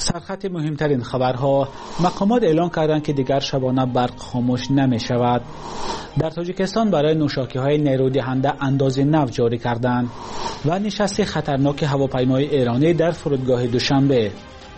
سرخط مهمترین خبرها: مقامات اعلام کردند که دیگر شبانه برق خاموش نمی شود. در تاجیکستان برای نوشاکی‌های نیرودهنده اندازه نفت جاری کردند و نشست خطرناک هواپیمای ایرانی در فرودگاه دوشنبه.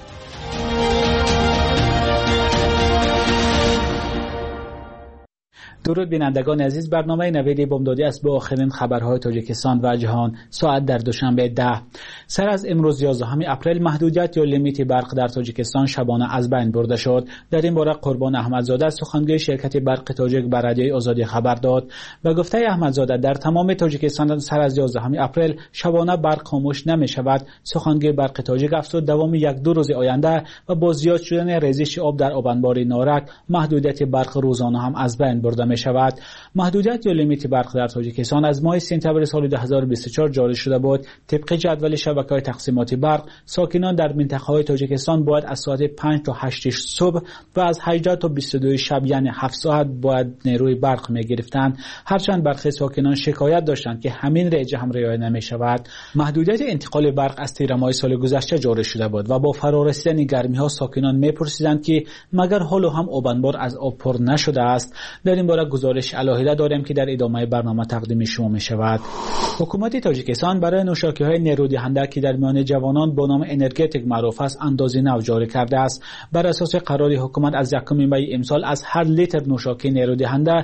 درود بینندگان عزیز، برنامه نوید بامدادی است با آخرین خبرهای تاجیکستان و جهان ساعت در دوشنبه 10. سر از امروز 11 اپریل محدودیت یا لیمیت برق در تاجیکستان شبانه از بین برده شد. در این باره قربان احمدزاده سخنگوی شرکت برق تاجیک بر رادیوی آزادی خبر داد. به گفته احمدزاده در تمام تاجیکستان سر از 11 اپریل شبانه برق خاموش نمی شود. سخنگوی برق تاجیک افزود دوام 1-2 روز آینده و با زیاد شدن ریزش آب در آبانبار نارک محدودیت برق روزانه هم از بین برده می شود. محدودیت یا لیمیت برق در تاجیکستان از ماه سپتامبر سال 2024 جاری شده بود. طبق جدول شبکه‌های تقسیمات برق، ساکنان در منطقه‌های تاجیکستان باید از ساعت 5 تا 8 صبح و از 18 تا 22 شب یعنی 7 ساعت باید نیروی برق می‌گرفتند. هرچند برخی ساکنان شکایت داشتند که همین رعایت هم رعایت نمی‌شود. محدودیت انتقال برق از تیر ماه سال گذشته جاری شده بود و با فرارسیدن گرمی‌ها ساکنان می‌پرسیدند که مگر حالا هم آبانبار از آب پر نشده است. در این باره گزارش علاهده داریم که در ادامه برنامه تقدیم شما می شود. حکومت تاجیکستان برای نوشاکی‌های نیرودهنده که در میان جوانان با نام انرژتیک معروف است اندازه نو جاری کرده است. بر اساس قرار حکومت از 1 می امسال از هر لیتر نوشاکی نیرودهنده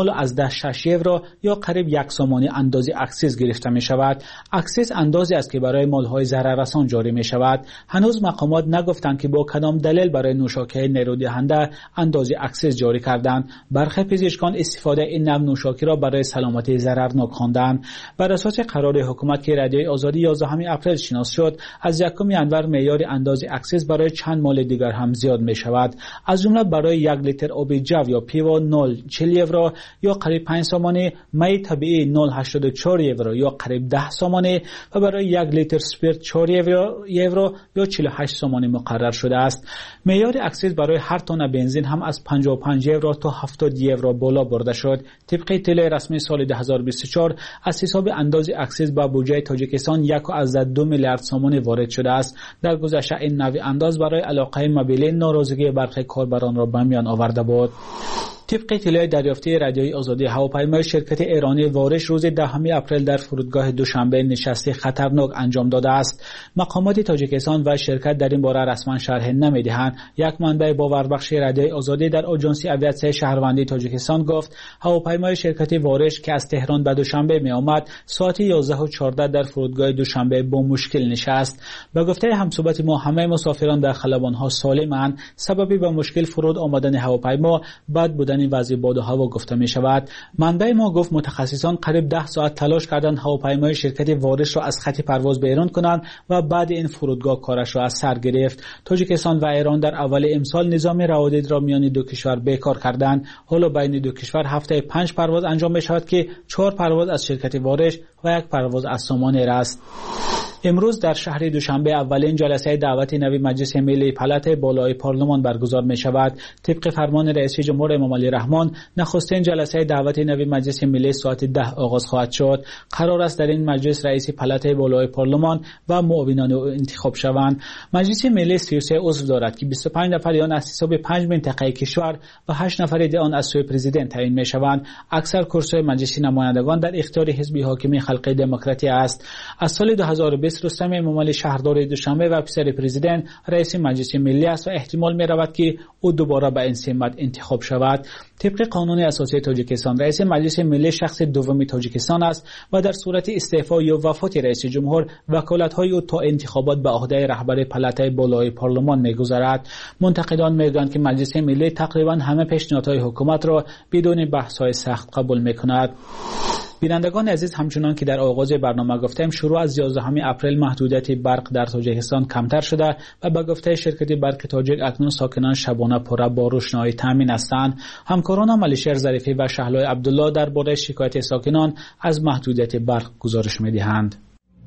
0.6 یورو یا قریب 1 سومانی اندازه اکسیز گرفته می شود. اکسیز اندازی است که برای مال‌های ضرررسان جاری می شود. هنوز مقامات نگفتند که با کدام دلیل برای نوشاکی نیرودهنده اندازه اکسیز جاری کردند. برخی پزشکان استفاده این نوع نوشاکی را برای سلامتی ضررناک خواندند. بر اساس قرار حکومت که رادیوی آزادی 11 اپریل شناس شد، از 1 ینور معیار اندازه اکسیز برای چند مال دیگر هم زیاد می شود. از جمله برای 1 لیتر آب جو یا پیوا 0.40 یورو یا قریب 5 سومانی، می طبیعی 0.84 یورو یا قریب 10 سومانی و برای 1 لیتر اسپریت 4 یورو یا 48 سومانی مقرر شده است. معیار اکسیز برای هر تن بنزین هم از 55 یورو تا 70 یورو بالا برده شد. طبق اطلاع رسمی سال 2024 از حساب اندازه اکسیز به بودجه تاجیکستان 1.2 میلیارد سومانی وارد شده است. در گذشته این نوع انداز برای علاقه مبیلی ناراضگی برخی کاربران را به میان آورده بود. طبق اطلاع دریافتی رادیوی آزادی، هواپیمای شرکت ایرانی وارش روز 10 اپریل در فرودگاه دوشنبه نشست خطرناک انجام داده است. مقامات تاجیکستان و شرکت در این باره رسما شرح نمی‌دهند. یک منبع باوربخش رادیوی آزادی در آژانس آویاسیون شهروندی تاجیکستان گفت هواپیمای شرکت وارش که از تهران به دوشنبه می آمد ساعت 11:14 در فرودگاه دوشنبه با مشکل نشست. به گفته همصحبت ما همه مسافران در خلبان‌ها سالمند. سببی به مشکل فرود آمدن هواپیما بعد بودن این وضع باد و هوا گفته می شود. منبع ما گفت متخصصان قریب 10 ساعت تلاش کردند هواپیمای شرکت وارش را از خط پرواز بیرون کنند و بعد این فرودگاه کارش را از سر گرفت. تاجیکستان و ایران در اول امسال نظام روادید را میان دو کشور بیکار کردند. حالا بین دو کشور هفته 5 پرواز انجام می شود که 4 پرواز از شرکت وارش و 1 پرواز از سامان ایر است. امروز در شهر دوشنبه اولین جلسه دعوت نوی مجلس ملی پلات بالای پارلمان برگزار می شود. طبق فرمان رئیس جمهور امام علی رحمان نخستین جلسه دعوت نوی مجلس ملی ساعت 10 آغاز خواهد شد. قرار است در این مجلس رئیس پلات بالای پارلمان و معاونان او انتخاب شوند. مجلس ملی 33 عضو دارد که 25 نفر آن از حساب 5 منطقه کشور و 8 نفر آن از سوی پرزیدنت تعیین می شوند. اکثر کرسی مجلس نمایندگان در اختیار حزب حاکم خلق دموکراتی است. از سال 2020 رستم امامعلی شهردار دوشنبه و پسر پرزیدنت رئیس مجلس ملی است و احتمال می رود که او دوباره به این سمت انتخاب شود. طبق قانون اساسی تاجیکستان رئیس مجلس ملی شخص دوم تاجیکستان است و در صورت استعفا یا وفات رئیس جمهور وکالت‌های او تا انتخابات به عهده رهبر پلات بالای پارلمان می‌گذرد. منتقدان می‌گویند که مجلس ملی تقریباً همه پیشنهادهای حکومت را بدون بحث‌های سخت قبول می‌کند. بینندگان عزیز، همچنان که در آغاز برنامه گفتیم شروع از 11 اپریل محدودیت برق در تاجیکستان کمتر شده و به گفته شرکت برق تاجیک اکنون ساکنان شبانه پره با روشنایی تامین هستند. همکاران ملیشر ظریفی و شهلای عبدالله درباره شکایت ساکنان از محدودیت برق گزارش می‌دهند.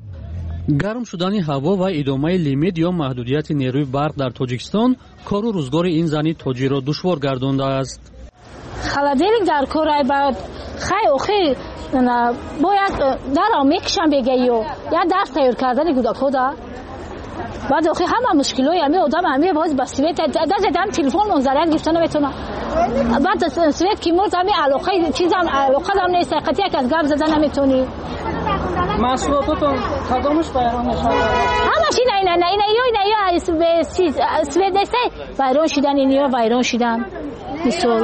گرم شدن هوا و ادامه لیمیت یا محدودیت نیروی برق در تاجیکستان کار و روزگار این زنی تاجی را دشوار گردانده است. холодильник در کورای بعد خیلی باید در میکشم بگیو یا درس تیار کردن کودک‌ها بعد آخه همه مشکلای همه آدم همه باز با سویت دادم تلفن منظره گرفتن نمیتونه. بعد سویت کی مرد همه علاقه چیزام علاقه هم نیست، قطعی از گپ زدن نمیتونی. محصولاتتون کدامش ویران شده؟ همش اینا سویت نیست ویران شدن، اینیا ویران شدن مثال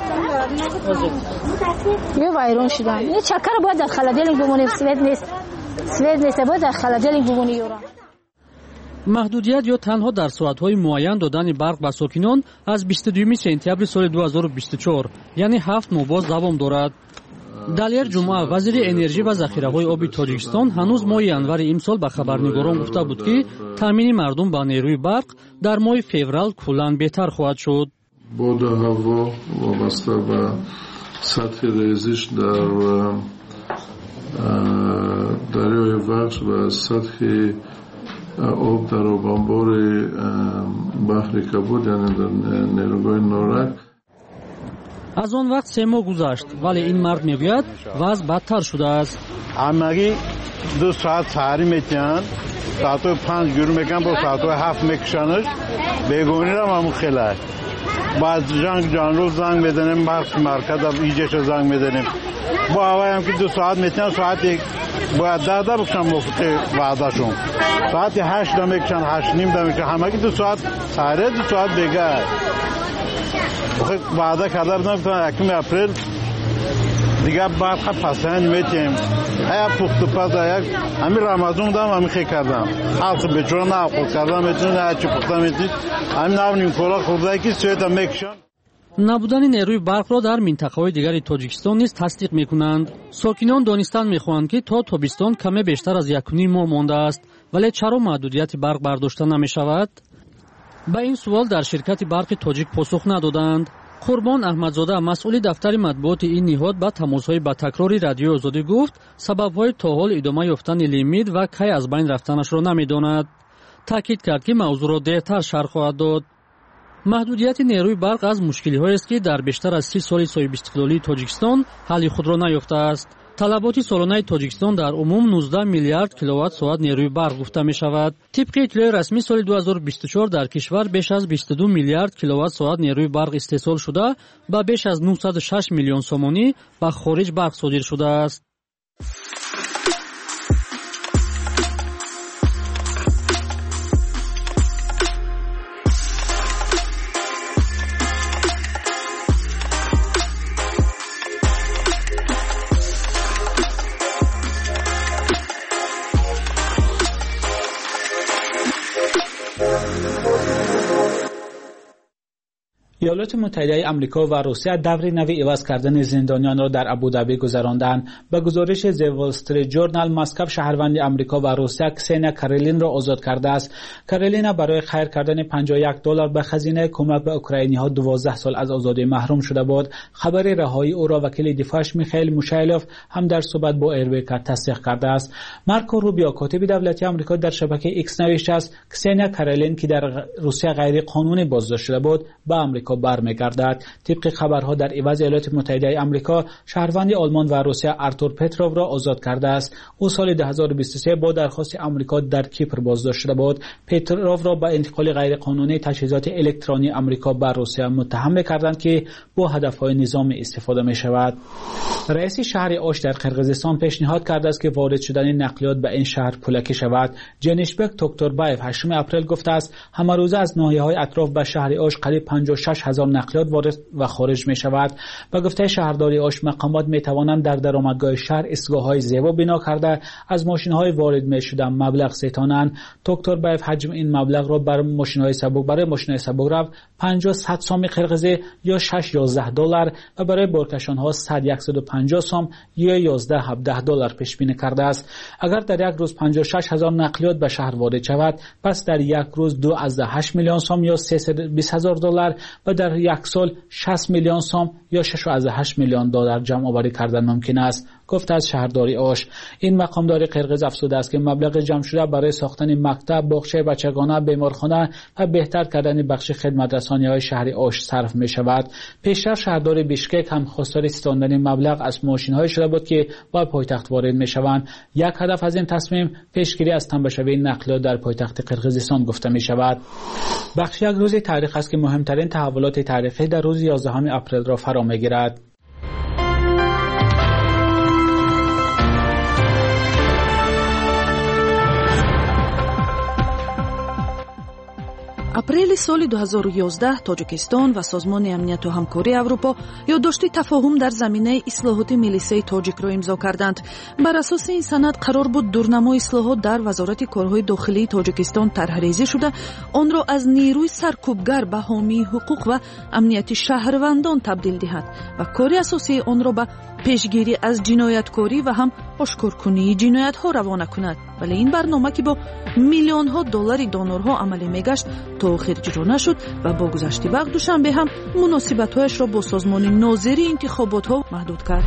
یه ویران شدن. این چکر باید در خلادیل بمونه، سویت نیست باید در خلادیل بمونه. یورا محدودیت یا تنها در ساعت‌های معین دادن برق به ساکنان از 22 سپتامبر سال 2024 یعنی 7 ماه باز دوام دارد. далер ҷумъа вазири энержӣ ва захираҳои оби тоҷикистон ҳанӯз моҳи январи имсол ба хабарнигорон гуфта буд ки таъмини мардум ба нерӯи барқ дар моҳи феврал куллан беҳтар хоҳад шуд. боди ҳаво вобаста ба сатҳи резиш дар дарёи вахш ва сатҳи об дар обанбори баҳри кабуд яъне дар нерӯгоҳи норак. аз он вақт 3 моҳ гузашт, вале ин мард мегӯяд вазъ бадтар шудааст. ҳамагӣ 2 соат саҳарӣ метиҳанд, соатҳои 5 гурӯ мекунанд, бо соатҳои 7 мекушанаш. бегонирам ҳамун хела баъд ҷанрӯз занг меданем, бахши марказа иҷаша занг меданем. бо ҳаваям ки 2 соат метиҳанд, соати бояд 10 бикушанд мувофиқи ваъдашон. соати 8 мекушанд, 8:30 мекушанд. ҳамагӣ 2 соат саҳария, 2 соат бегар. ваъда карда будам ки 1 апрел دیگه برق پسند میتیم. ای پخت پس یک همین رمضان دام همین خیلی کردم. حاصل بچورم نه خود کردم میتونم نه چی پختم میتونم. همین نام کلا خورده کی سویت میکشن. набудани нерӯи барқро дар минтақаҳои дигари тоҷикистон низ тасдиқ мекунанд. сокинон донистан мехоҳанд ки то тобистон каме бештар аз 1.5 моҳ мондааст, вале чаро маҳдудияти барқ бардошта намешавад? ба ин сувол дар ширкати барқи тоҷик посух надоданд. қурбон аҳмадзода масъули дафтари матбуоти ин ниҳод ба тамосҳои ба такрори радиои озодӣ гуфт сабабҳои то ҳол идома ёфтани лимит ва кай аз байн рафтанашро намедонад. таъкид кард ки мавзӯъро дертар шарҳ хоҳад дод. маҳдудияти нерӯи барқ аз мушкилиҳоест ки дар бештар аз 30 соли соҳибистиқлолии тоҷикистон ҳалли худро наёфтааст. талаботи солонаи тоҷикистон дар умум 19 миллиард киловаттсоат нерӯи барқ гуфта мешавад. тибқи иттилои расмии соли 2024 дар кишвар беш аз 22 миллиард киловаттсоат нерӯи барқ истеҳсол шуда ба беш аз 906 миллион сомонӣ ба хориҷ барқ содир шудааст. ایالات متحده آمریکا و روسیه دور نوی عوض کردن زندانیان را در ابوظبی گذراندند. به گزارش The Wall Street Journal مسکو شهروند آمریکا و روسیه کسنیا کارلین را آزاد کرده است. کارلین برای خیر کردن $51 به خزینه کمک به اوکراینی‌ها 12 سال از آزادی محروم شده بود. خبر رهایی او را وکیل دفاعش میخائیل موشایلوف هم در صحبت با ایرویکر تصدیق کرده است. مارکو روبیو کاتب دولتی آمریکا در شبکه ایکس نوشته است کسنیا کارلین که در روسیه غیر قانونی بازداشت شده بود به آمریکا برمیگردد. طبق خبرها در عوض ایالات متحده آمریکا شهروند آلمان و روسیه آرتور پتروف را آزاد کرده است. او سال 2023 با درخواست آمریکا در کیپر بازداشت شده بود. پتروف را با انتقال غیر قانونی تجهیزات الکترونی آمریکا به روسیه متهم می‌کردند که با هدف‌های نظامی استفاده می‌شود. رئیس شهر آش در قرقیزستان پیشنهاد کرده است که وارد شدن نقلیات به این شهر پولکی شود. جنیشبک توکتوربایف 8 اپریل گفته است همه روزه از ناحیه‌های اطراف به شهر آش قریب 56,000 نقلیات وارد و خارج می شود. با گفته شهرداری آش مقامات می توانند در درآمدگاه شهر ایستگاه‌های زیبا بنا کرده از ماشین‌های وارد می شدن مبلغ ستانند. توکتوربایف حجم این مبلغ را برای ماشین‌های سبک رو 50-100 سوم قرقیزی یا $6-11 و برای بارکشان‌ها 100-150 سوم یا $11-17 پیش بینی کرده است. اگر در یک روز 56,000 نقلیات به شهر وارد شود پس در یک روز 2.8 میلیون سوم یا $320,000 و در یک سال 60 میلیون سوم یا $6.8 میلیون جمع آوری کردن ممکن است. گفته از شهرداری اوش. این مقامدار قرقیز افزوده است که مبلغ جمع شده برای ساختن مکتب، باغچه بچگانه، بیمارخانه و بهتر کردن بخش خدمت‌رسانی‌های شهر اوش صرف می‌شود. پیشتر شهردار بیشکک هم خواستار ستاندن مبلغ از ماشین‌های شده بود که با پایتخت وارد می‌شوند. یک هدف از این تصمیم پیشگیری از تنبشوی نقلیات در پایتخت قرقیزستان گفته می‌شود. بخش یک روز تاریخ است که مهمترین تحولات تاریخی در روز 11 اپریل را فرا می‌گیرد. اپریل سال 2011 تاجیکستان و سازمان امنیت و همکاری اروپا یادداشت تفاهم در زمینه اصلاحات میلیسه تاجیک را امضا کردند. بر اساس این سند قرار بود دورنما اصلاحات در وزارت کارهای داخلی تاجیکستان طرحریزی شده آن را از نیروی سرکوبگر به حامی حقوق و امنیت شهروندان تبدیل دهد و کار اساسی آن را به پیشگیری از جنایتکاری و هم آشکارکنی جنایت‌ها روانه کند. ولی این برنامه که با میلیون‌ها دلار دونورها عملی میگشت تا آخر اجرا نشد و با گذشت وقت دوشنبه هم مناسبت‌هایش را با سازمان ناظری انتخابات‌ها محدود کرد.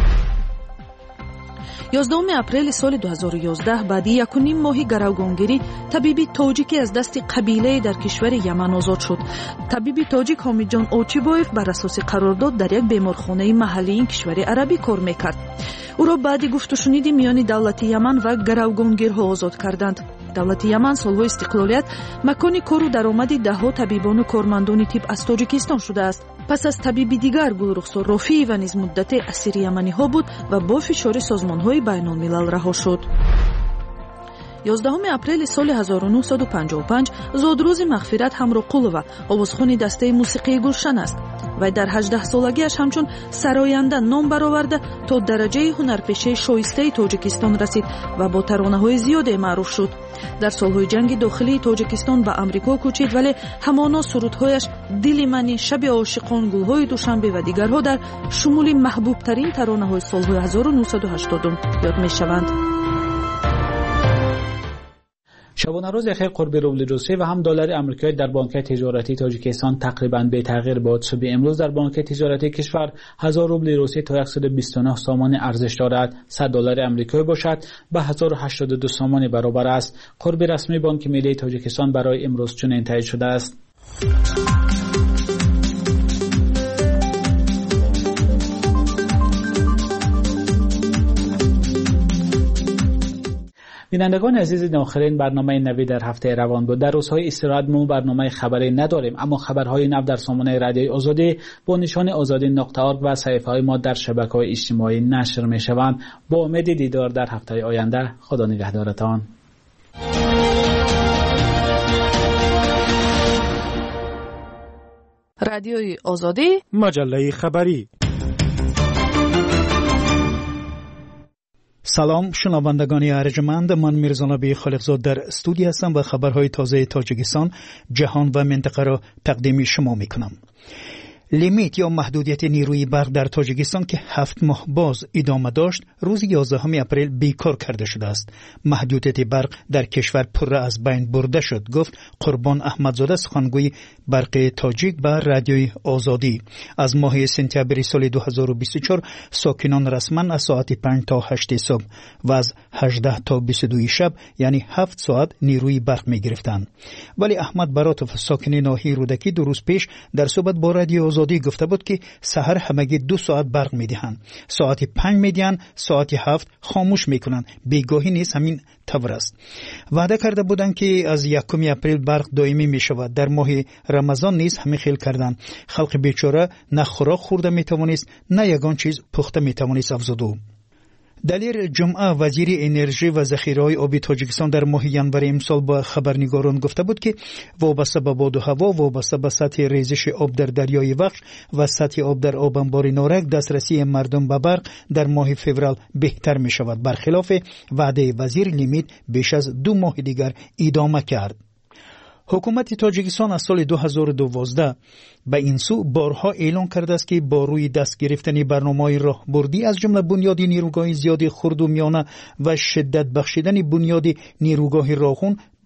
11 اپریل سال 2011 بعد 1.5 ماه گروگانگیری طبیبی تاجیکی از دست قبیله در کشور یمن آزاد شد. طبیبی تاجیک حامدجان اوچیبایف بر اساس قرارداد در یک بیمارخانه محلی این کشور عربی کار میکرد. او را بعد گفت و شنید میان دولت یمن و گروگانگیرها آزاد کردند. دولت یمن سالهای استقلالیت مکان کار و درآمد دهها طبیبان و کارمندان طب از تاجیکستان شده است. پس از طبیبی دیگر گلرخسار رافی و نیز مدت اسیر یمنی ها بود و با فشار سازمان های بین الملل رها شد. 11 اپریل سال 1955 زادروز مغفرت همروقولова آوازخوان دسته موسیقی گلشن است و در 18 سالگیش همچون سراینده نام برآورده تا درجه هنرپیشه شایسته تاجیکستان رسید و با ترانه‌های زیاد معروف شد. در سالهای جنگ داخلی تاجیکستان به آمریکا کوچید ولی همانا سرودهایش دل منی، شب عاشقان، گلهای دوشنبه و دیگرها در شمول محبوب ترین ترانه‌های سالهای 1980 یاد می‌شوند. شبانه روز اخیر قرب روبل روسیه و هم دلار آمریکایی در بانک تجارتی تاجیکستان تقریباً به تغییر بود. صبح امروز در بانک تجارتی کشور 1000 روبل روسیه تا 129 سامان ارزش دارد. 100 دلار آمریکایی باشد به 1082 سامان برابر است. قرب رسمی بانک ملی تاجیکستان برای امروز چنین تایید شده است. بینندگان عزیز، آخرین برنامه نوی در هفته روان بود. در روزهای استراحت ما برنامه خبری نداریم، اما خبرهای نو در سامانه رادیوی آزادی با نشان azadi.org و صفحه‌های ما در شبکه‌های اجتماعی نشر می‌شوند. با امید دیدار در هفته آینده. خدا نگهدارتان. رادیوی آزادی، مجله خبری. سلام شنوندگان ارجمند، من میرزا نبی خالقزاد در استودیو هستم و خبرهای تازه تاجیکستان، جهان و منطقه را تقدیم شما میکنم. لیمیت یا محدودیت نیروی برق در تاجیکستان که 7 ماه باز ادامه داشت روز 11 اپریل بیکار کرده شده است. محدودیت برق در کشور پر از بین برده شد، گفت قربان احمدزاده سخنگوی برق تاجیک به رادیوی آزادی. از ماه سپتامبر سال 2024 ساکنان رسما از ساعت 5 تا 8 صبح و از 18 تا 22 شب یعنی 7 ساعت نیروی برق می گرفتند. ولی احمد براتوف ساکن ناحیه رودکی 2 روز پیش در صحبت با رادیو آزادی گفته بود که سحر همگی 2 ساعت برق میدهند، ساعت 5 میدهند، ساعت 7 خاموش میکنند. بیگاهی نیست، همین طور است. وعده کرده بودند که از 1 اپریل برق دائمی میشود. در ماه رمضان نیز همین خیل کردند. خلق بیچاره نه خوراک خورده میتوانست نه یگان چیز پخته میتوانست افزوده. دلیر جمعه وزیر انرژی و ذخیره‌های آبی تاجیکستان در ماه ینور امسال با خبرنگاران گفته بود که وابسته به باد و هوا، وابسته به سطح ریزش آب در دریای وخش و سطح آب در آب انبار نارک، دسترسی مردم به برق در ماه فوریه بهتر می شود. برخلاف وعده وزیر لیمیت بیش از 2 ماه دیگر ادامه کرد. حکومت تاجیکستان از سال 2012 به این سو بارها اعلان کرده است که با روی دست گرفتن برنامه‌های راهبردی از جمله بنیاد نیروگاه زیاد خرد و میانه و شدت بخشیدن بنیاد نیروگاه راهخون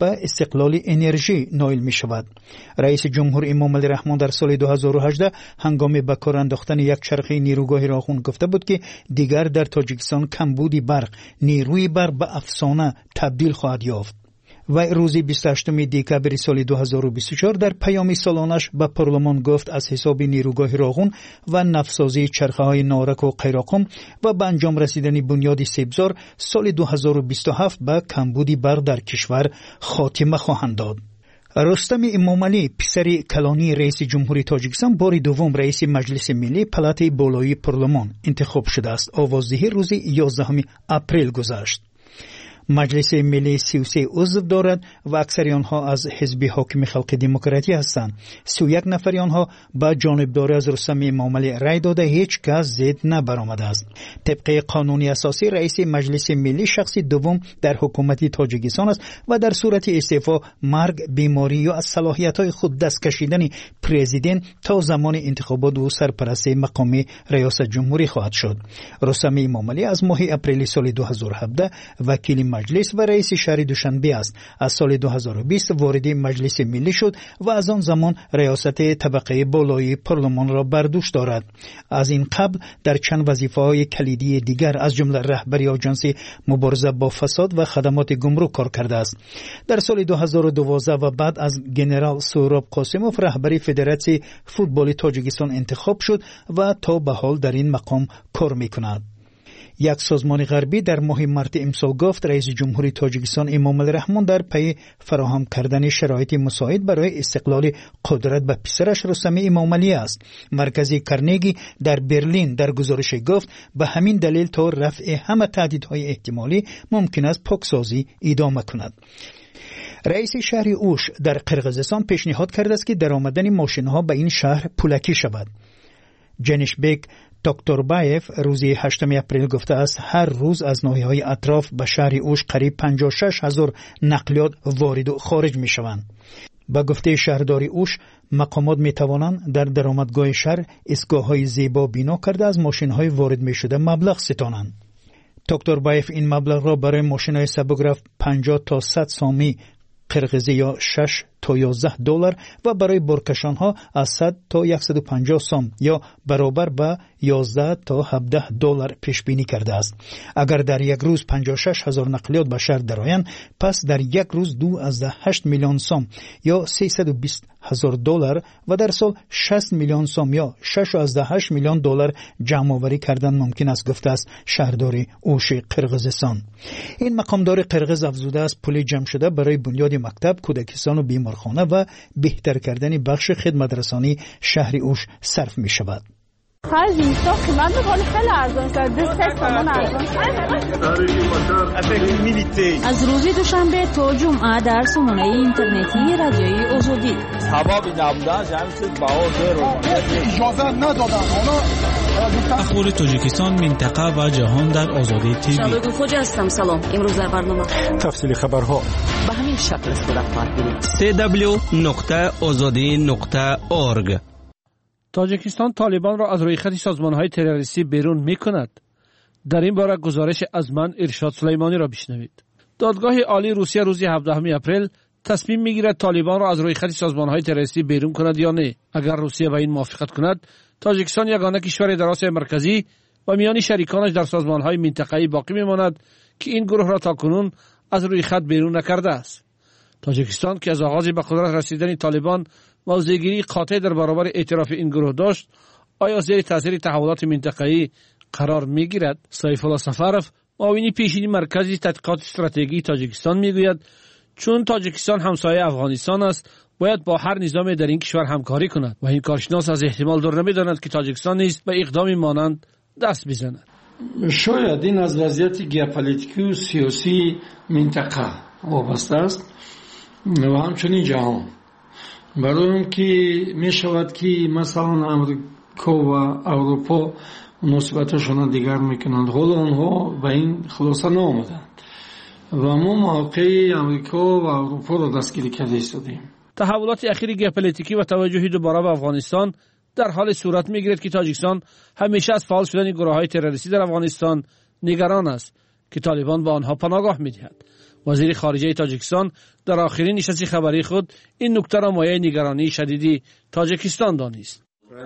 به استقلال انرژی نائل می شود. رئیس جمهور امام علی رحمان در سال 2018 هنگام به کار انداختن یک چرخه نیروگاه راغون گفته بود که دیگر در تاجیکستان کمبودی برق، نیروی برق به افسانه تبدیل خواهد یافت. و روز 28 دکبر سال 2024 در پیام سالانش به پارلمان گفت از حساب نیروگاه راغون و نفتسازی چرخه های نارک و قیراقم و به انجام رسیدن بنیاد سیبزار سال 2027 به کمبودی برق در کشور خاتمه خواهند داد. رستم امامعلی پسر کلانی رئیس جمهوری تاجیکستان بار دوم رئیس مجلس ملی پلات بالایی پارلمان انتخاب شده است. آوازدهی روز 11 اپریل گذشت. مجلس ملی 33 عضو دارد و اکثر آنها از حزب حاکم خلق دموکراتی هستند. 31 نفر آنها با جانبداری از رستم امامعلی رای داده هیچ کس ضد نبرآمده است. طبق قانون اساسی رئیس مجلس ملی شخص دوم در حکومت تاجیکستان است و در صورت استعفا، مرگ، بیماری یا از صلاحیت‌های خود دست کشیدن پرزیدنت تا زمان انتخابات او سرپرست مقام ریاست جمهوری خواهد شد. رستم امامعلی از ماه اپریل سال 2017 وکیل مجلس و رئیس شهر دوشنبه است. از سال 2020 وارد مجلس ملی شد و از آن زمان ریاست طبقه بالای پارلمان را بر دوش دارد. از این قبل در چند وظیفه‌های کلیدی دیگر از جمله رهبری آژانس مبارزه با فساد و خدمات گمرک کار کرده است. در سال 2012 و بعد از گنرال سهراب قاسموف رهبری فدراسیون فوتبال تاجیکستان انتخاب شد و تا به حال در این مقام کار می‌کند. یک سازمان غربی در ماه مارس امسال گفت رئیس جمهوری تاجیکستان امام علی رحمان در پی فراهم کردن شرایط مساعد برای استقلال قدرت به پسرش رستم امامعلی است. مرکز کرنگی در برلین در گزارش گفت به همین دلیل تا رفع همه تهدیدهای احتمالی ممکن است پاکسازی ادامه کند. رئیس شهر اوش در قرقیزستان پیشنهاد کرده است که درآمدن ماشین‌ها به این شهر پولکی شود. جنشبک توکتوربایف روز 8 اپریل گفته است هر روز از ناحیه‌های اطراف به شهر اوش قریب 56,000 نقلیات وارد و خارج می شوند. با گفته شهرداری اوش مقامات می توانند در درآمدگاه شهر ایستگاه‌های زیبا بنا کرده از ماشین‌های وارد می شده مبلغ ستانند. توکتوربایف این مبلغ را برای ماشین‌های سبک‌رفت 50 تا 100 سامی قرقیزی یا 6 تا 11 دلار و برای برکشان ها از 100 تا 150 سام یا برابر به 11 تا 17 دلار پیش بینی کرده است. اگر در یک روز 56,000 نقلیات به شهر درآیند، پس در یک روز 2.8 میلیون سام یا 320,000 دلار و در سال 60 میلیون سام یا 6.8 میلیون دلار جمع آوری کردن ممکن است، گفته است شهرداری اوش قرقیزستان. این مقامدار قرقیز افزوده است پول جمع شده برای بنیاد مکتب، کودکستان و بیمارخانه و بهتر کردن بخش خدمت رسانی شهر اوش صرف می شود. خرج اینستا قیمت می‌کنه خیلی ارزان است. 2 تومان ارزان. از روز دوشنبه تا جمعه در سامانه اینترنتی رادیوی آزادی. سبب نبودن جمعیت باور رو اجازه ندادن. اخبار تاجیکستان، منطقه و جهان در آزادی تیوی. شبکه خوجه هستم. سلام. امروز در برنامه تفصیل خبرها به همین شکل استفاده خواهد بود. www.azadi.org. تاجیکستان طالبان را از روی خط سازمان‌های تروریستی بیرون می‌کند. در این باره گزارش از من ارشاد سلیمانی را بشنوید. دادگاه عالی روسیه روز 17 اپریل تصمیم می‌گیرد طالبان را از روی خط سازمان‌های تروریستی بیرون کند یا نه. اگر روسیه با این موافقت کند، تاجیکستان یگانه کشور در آسیای مرکزی و میان شریکانش در سازمان‌های منطقه‌ای باقی می‌ماند که این گروه را تاکنون از روی خط بیرون نکرده است. تاجیکستان که از آغاز به قدرت رسیدن طالبان موضع‌گیری قاطع در برابر اعتراف این گروه داشت، آیا زیر تاثیر تحولات منطقه‌ای قرار می‌گیرد؟ سیف الله سفرف، معاون پیشین مرکز تحقیقات استراتژی تاجیکستان می‌گوید چون تاجیکستان همسایه افغانستان است، باید با هر نظام در این کشور همکاری کند و این کارشناس از احتمال دور نمی‌داند که تاجیکستان نیز به اقدامی مانند دست بزند. شاید این از وضعیت ژئوپلیتیکی و سیاسی منطقه وابسته است و همچنین جهان. برای اون که می شود که مثلا امریکا و اروپا مناسبتشون دیگر میکنند، حالا اونها به این خلاصه نامدند و ما موقع امریکا و اروپا را دستگیری کرده ایستادیم. تحولات اخیر ژئوپلیتیکی و توجهی دوباره به افغانستان در حال صورت میگیرد که تاجیکستان همیشه از فعال شدن گروه‌های تروریستی در افغانستان نگران است که طالبان به آنها پناهگاه میدهد. وزیر خارجه تاجیکستان در آخرین نشست خبری خود این نکته را مایه نگرانی شدیدی تاجیکستان دانست.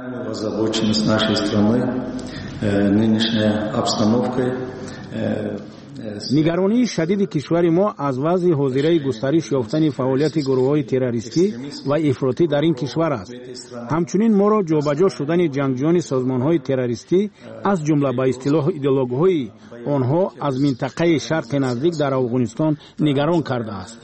نگرانی شدید کشور ما از وضع حاضره گسترش یافتن فعالیت گروه‌های تروریستی و افراطی در این کشور است. همچنین ما را جابجا شدن جنگجویان سازمان‌های تروریستی از جمله به اصطلاح ایدئولوژی‌های آنها از منطقه شرق نزدیک در افغانستان نگران کرده است.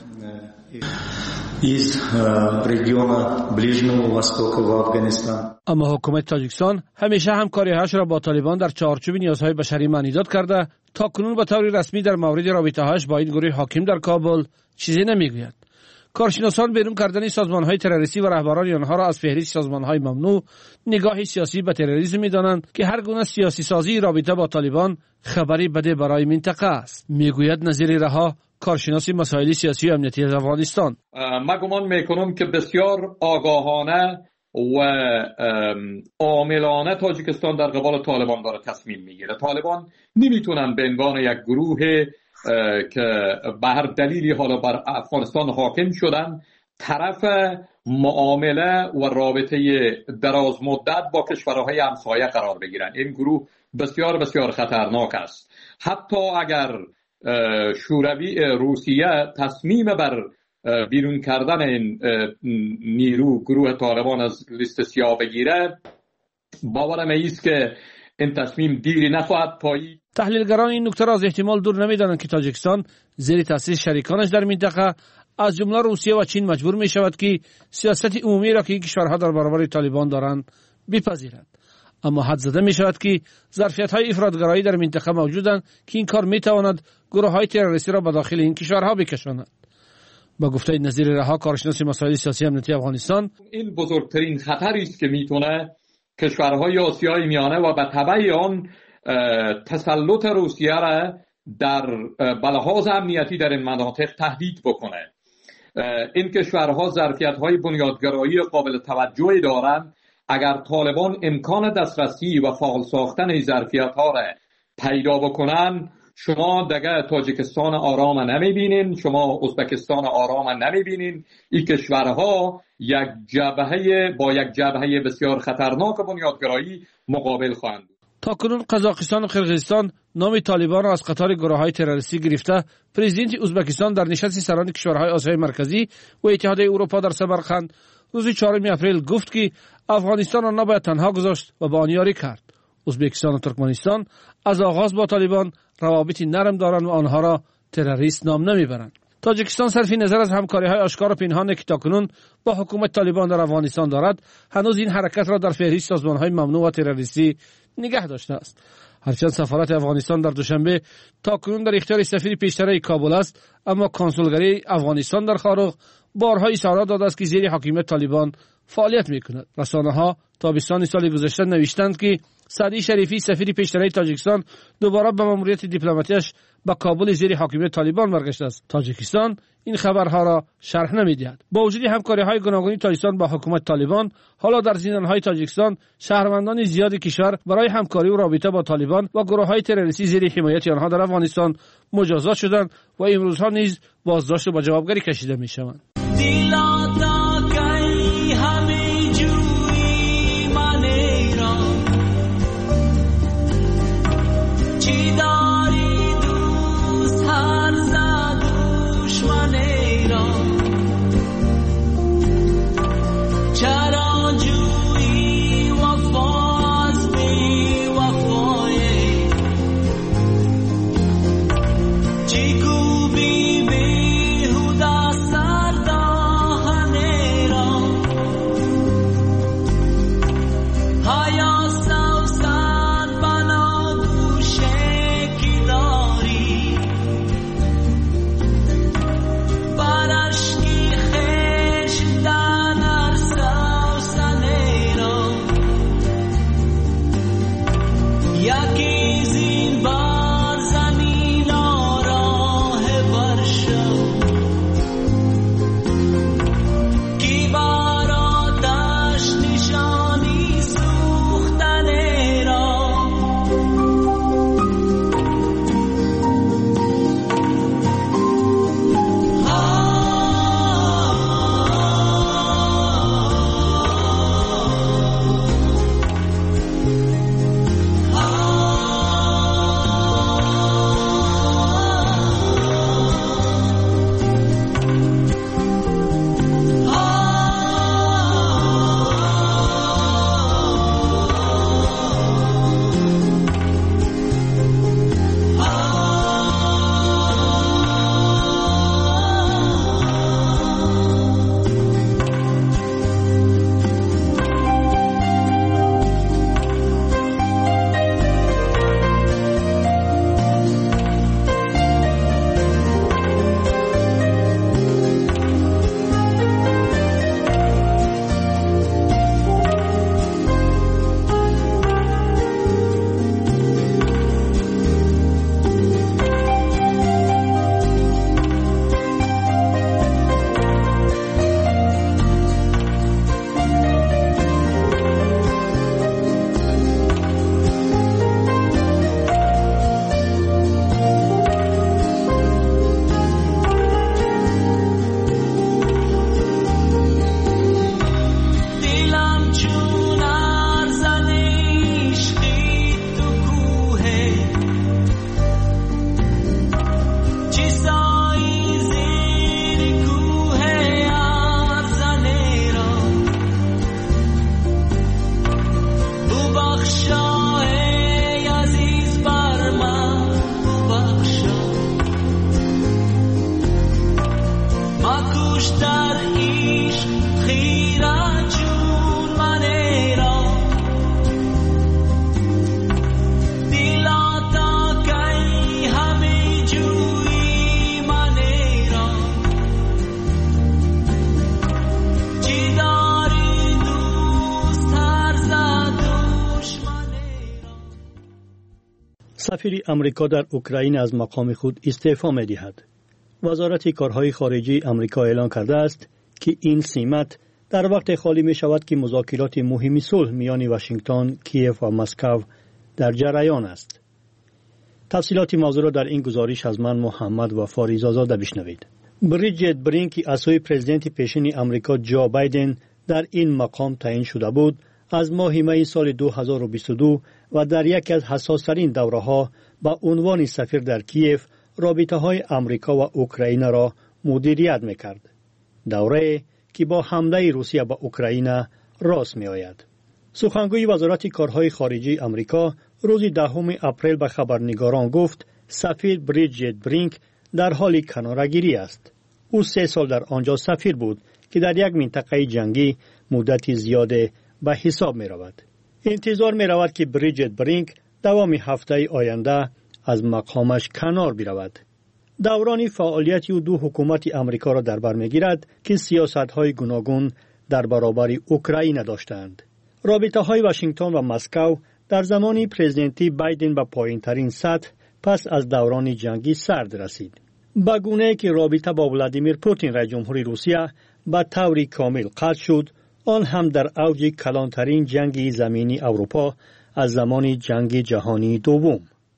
اما حکومت تاجیکستان همیشه همکاری‌هایش را با طالبان در چارچوب نیازهای بشری معنیداد کرده. تا کنون به طور رسمی در مورد رابطه‌هایش با این گروه حاکم در کابل چیزی نمیگوید. کارشناسان بیرون کردن سازمان‌های تروریستی و رهبران آنها را از فهرست سازمان‌های ممنوع نگاه سیاسی به تروریسم می‌دانند که هر گونه سیاسی سازی رابطه با طالبان خبری بده برای منطقه است. میگوید نظیر رها، کارشناس مسائل سیاسی و امنیتی از افغانستان. من گمان میکنم که بسیار آگاهانه و عاملانه تاجیکستان در قبال طالبان داره تصمیم میگیره. طالبان نمیتونن به عنوان یک گروه که به هر دلیلی حالا بر افغانستان حاکم شدن طرف معامله و رابطه دراز مدت با کشورهای همسایه قرار بگیرن. این گروه بسیار بسیار خطرناک است. حتی اگر شوروی روسیه تصمیم بر بیرون کردن این گروه طالبان از لیست سیاه بگیره، باورم است که این تصمیم دیری نخواهد پایید. تحلیلگران این نکته را از احتمال دور نمی‌دانند که تاجیکستان زیر تاثیر شریکانش در منطقه از جمله روسیه و چین مجبور می شود که سیاست عمومی را که این کشورها در برابر طالبان دارند بپذیرند. اما حد زده می شود که ظرفیت‌های افراط‌گرایی در منطقه موجودند که این کار می تواند گروه‌های تروریستی را به داخل این کشورها بکشاند. با گفته نظیر رها، کارشناس مسائل سیاسی امنیتی افغانستان، این بزرگترین خطری است که میتونه کشورهای آسیای میانه و به تبع آن تسلط روسیه را در بلحاظ امنیتی در این مناطق تهدید بکنه. این کشورها ظرفیت‌های بنیادگرایی قابل توجهی دارند. اگر طالبان امکان دسترسی و فعال ساختن این ظرفیت‌ها را پیدا بکنن، شما دیگه تاجیکستان آرام نمیبینین، شما ازبکستان آرام نمیبینین. این کشورها یک جبهه بسیار خطرناک بنیادگرایی مقابل خواهند. تا کنون قزاقستان و قرقیزستان نام طالبان را از قطار گروه‌های تروریستی گرفته. پرزیدنت ازبکستان در نشست سران کشورهای آسیای مرکزی و اتحادیه اروپا در سمرقند روز 4 اپریل گفت که افغانستان را نباید تنها گذاشت و با آن یاری کرد. ازبکستان و ترکمنستان از آغاز با طالبان روابطی نرم دارند و آنها را تروریست نام نمیبرند. تاجیکستان صرف نظر از همکاری‌های آشکار و پنهان که تاکنون با حکومت طالبان در افغانستان دارد، هنوز این حرکت را در فهرست سازمان‌های ممنوع و تروریستی نگه داشته است. هرچند سفارت افغانستان در دوشنبه تاکنون در اختیار سفیر پیشتر کابل است، اما کنسولگری افغانستان در خارق بارها اظهارات داده است که زیر حکومت طالبان فعالیت می‌کند. رسانه‌ها تابستان سال گذشته نوشتند که سعدی شریفی سفیر پیشتر تاجیکستان دوباره به ماموریت دیپلماتیش به کابل زیر حکومت طالبان برگشته است. تاجیکستان این خبرها را شرح نمی‌دهد. با وجود همکاری‌های گوناگونی تاجیکستان با حکومت طالبان، حالا در زندان‌های تاجیکستان شهروندان زیادی کشور برای همکاری و رابطه با طالبان و گروه‌های تروریستی زیر حمایت آنها در افغانستان مجازات شدند و امروزها نیز بازداشت و به جوابگری کشیده می‌شوند. سفیر امریکا در اوکراین از مقام خود استعفا می‌دهد. وزارت کارهای خارجه امریکا اعلان کرده است که این سمت در وقت خالی می شود که مذاکرات مهم صلح میان واشنگتن، کیف و مسکو در جریان است. تفصیلات موضوع را در این گزارش از من محمد و فاریزاده بشنوید. بریجیت برینک که از سوی پرزیدنت پیشین امریکا جو بایدن در این مقام تعیین شده بود، از ماه می سال 2022 و در یکی از حساس‌ترین دوره‌ها با عنوان سفیر در کیف رابطه‌های امریکا و اوکراین را مدیریت می‌کرد. دوره که با حمله روسیه به اوکراین راست می‌آید. سخنگوی وزارت کارهای خارجه امریکا روز 10 اپریل به خبرنگاران گفت سفیر بریجیت برینک در حال کناره‌گیری است. او 3 سال در آنجا سفیر بود که در یک منطقه جنگی مدتی زیاد به حساب می رود. انتظار می رود که بریجیت برینک دوام هفته آینده از مقامش کنار برود. دوران فعالیت او دو حکومت امریکا را در بر می گیرد که سیاست‌های گوناگون در برابر اوکراین داشتند. رابطه‌های واشنگتن و مسکو در زمان پرزیدنتی بایدن به پایین‌ترین سطح پس از دوران جنگی سرد رسید. با گونه‌ای که رابطه با ولادیمیر پوتین رئیس جمهوری روسیه به طور کامل قطع شد، آن هم در اوج کلانترین جنگ زمینی اروپا از زمان جنگ جهانی دوم.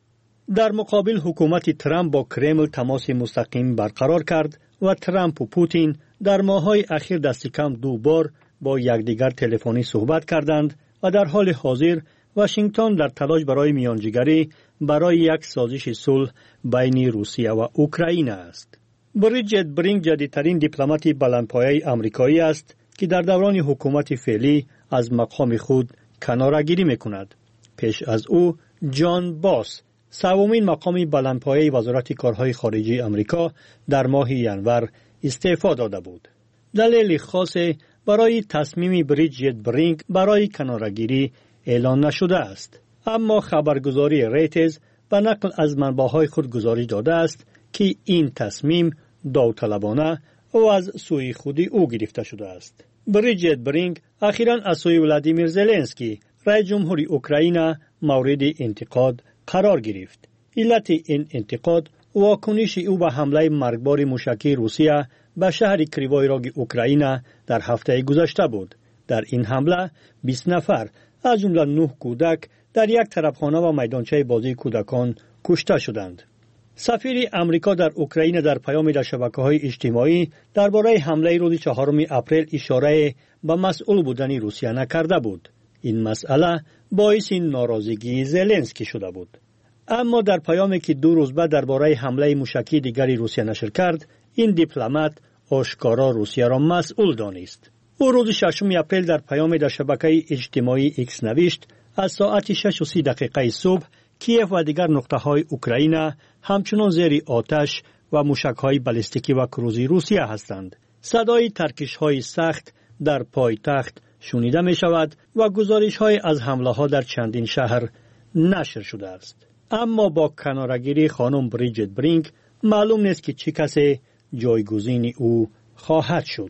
در مقابل حکومت ترامپ با کرمل تماس مستقیم برقرار کرد و ترامپ و پوتین در ماه‌های اخیر دست کم 2 بار با یکدیگر تلفنی صحبت کردند و در حال حاضر واشنگتن در تلاش برای میانجیگری برای یک سازش صلح بین روسیه و اوکراین است. بریجیت برینک جدیدترین دیپلمات بلندپایه آمریکایی است که در دوران حکومت فعلی از مقام خود کناره‌گیری می‌کند. پیش از او جان باس، سومین مقام بلندپایه وزارت کارهای خارجه آمریکا، در ماه ژانویه استعفا داده بود. دلیل خاصی برای تصمیم بریجیت برینک برای کناره‌گیری اعلان نشده است، اما خبرگزاری ریترز به نقل از منبع‌های خود گزارش داده است که این تصمیم داوطلبانه و از سوی خود او گرفته شده است. بریجیت برینک اخیراً از سوی ولادیمیر زلنسکی رئیس جمهوری اوکراین مورد انتقاد قرار گرفت. علت این انتقاد واکنش او به حمله مرگبار موشکی روسیه به شهر کریوای راگ اوکراین در هفته گذشته بود. در این حمله 20 نفر از جمله 9 کودک در یک طرفخانه و میدانچه بازی کودکان کشته شدند. سفیر امریکا در اوکراین در پیامی در شبکه‌های اجتماعی درباره حمله روز 4 اپریل اشاره به مسئول بودن روسیه نکرده بود. این مسئله باعث ناراضگی زلنسکی شده بود. اما در پیامی که 2 روز بعد درباره حمله موشکی دیگری روسیه نشر کرد، این دیپلمات آشکارا روسیه را مسئول دانست. او روز 6 اپریل در پیامی در شبکه اجتماعی ایکس نوشت از ساعت 6:30 صبح کیف و دیگر نقطه‌های اوکراین همچنان زیر آتش و موشک‌های بالستیکی و کروزی روسیه هستند. صدای ترکش‌های سخت در پایتخت شنیده می‌شود و گزارش‌های از حمله‌ها در چندین شهر نشر شده است. اما با کناره‌گیری خانم بریجیت برینک معلوم نیست که چه کسی جایگزین او خواهد شد.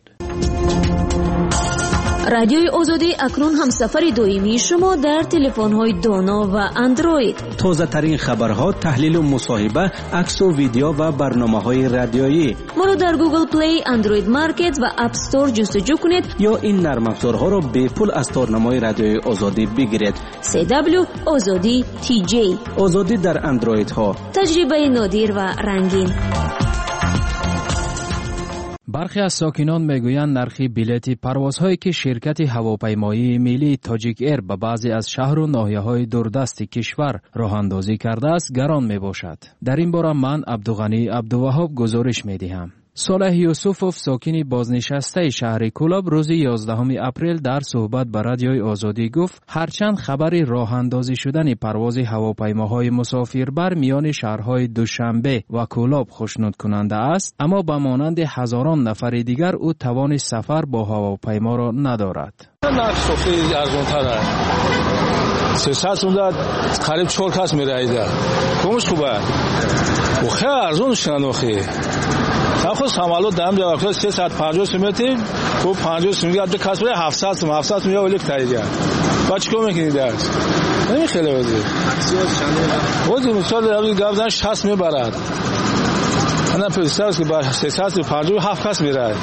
رادیوی آزادی اکنون همسفر دائمی شما در تلفن‌های دانا و اندروید. تازه ترین خبرها، تحلیل و مصاحبه، عکس و ویدیو و برنامه‌های رادیویی. ما رو در گوگل پلی، اندروید مارکت و اپ استور جستجو کنید یا این نرم افزارها رو به پول از تارنمای رادیوی آزادی بگیرید. CW آزادی TJ. آزادی در اندروید ها. تجربه نادر و رنگین. برخی از ساکنان میگویند نرخ بلیط پروازهایی که شرکت هواپیمایی ملی تاجیک ایر به بعضی از شهر و ناحیه‌های دوردست کشور راه اندازی کرده است گران میباشد. در این باره من عبدالغنی عبدالوهاب گزارش میدهم. صالح یوسفوف ساکن بازنشسته شهر کولاب روز 11 اپریل در صحبت با رادیوی آزادی گفت هرچند خبر راه اندازی شدن پرواز هواپیماهای مسافربر میان شهرهای دوشنبه و کولاب خوشنود کننده است، اما به مانند هزاران نفر دیگر او توان سفر با هواپیما را ندارد. نرخ خیلی ارزان‌تره. 300 قریب 4 کس میره ایده. کمش خوبه. و خیلی ارزان شدن اخی. خود سامالو دام جا وقت 350 متر تو 50 متر کسب 700 میلیون یک تایید با چیکار میکنید درس نمی خیلی وزی مثال گابزن 60 میبرد انا پرستارس که با 357 کس میره.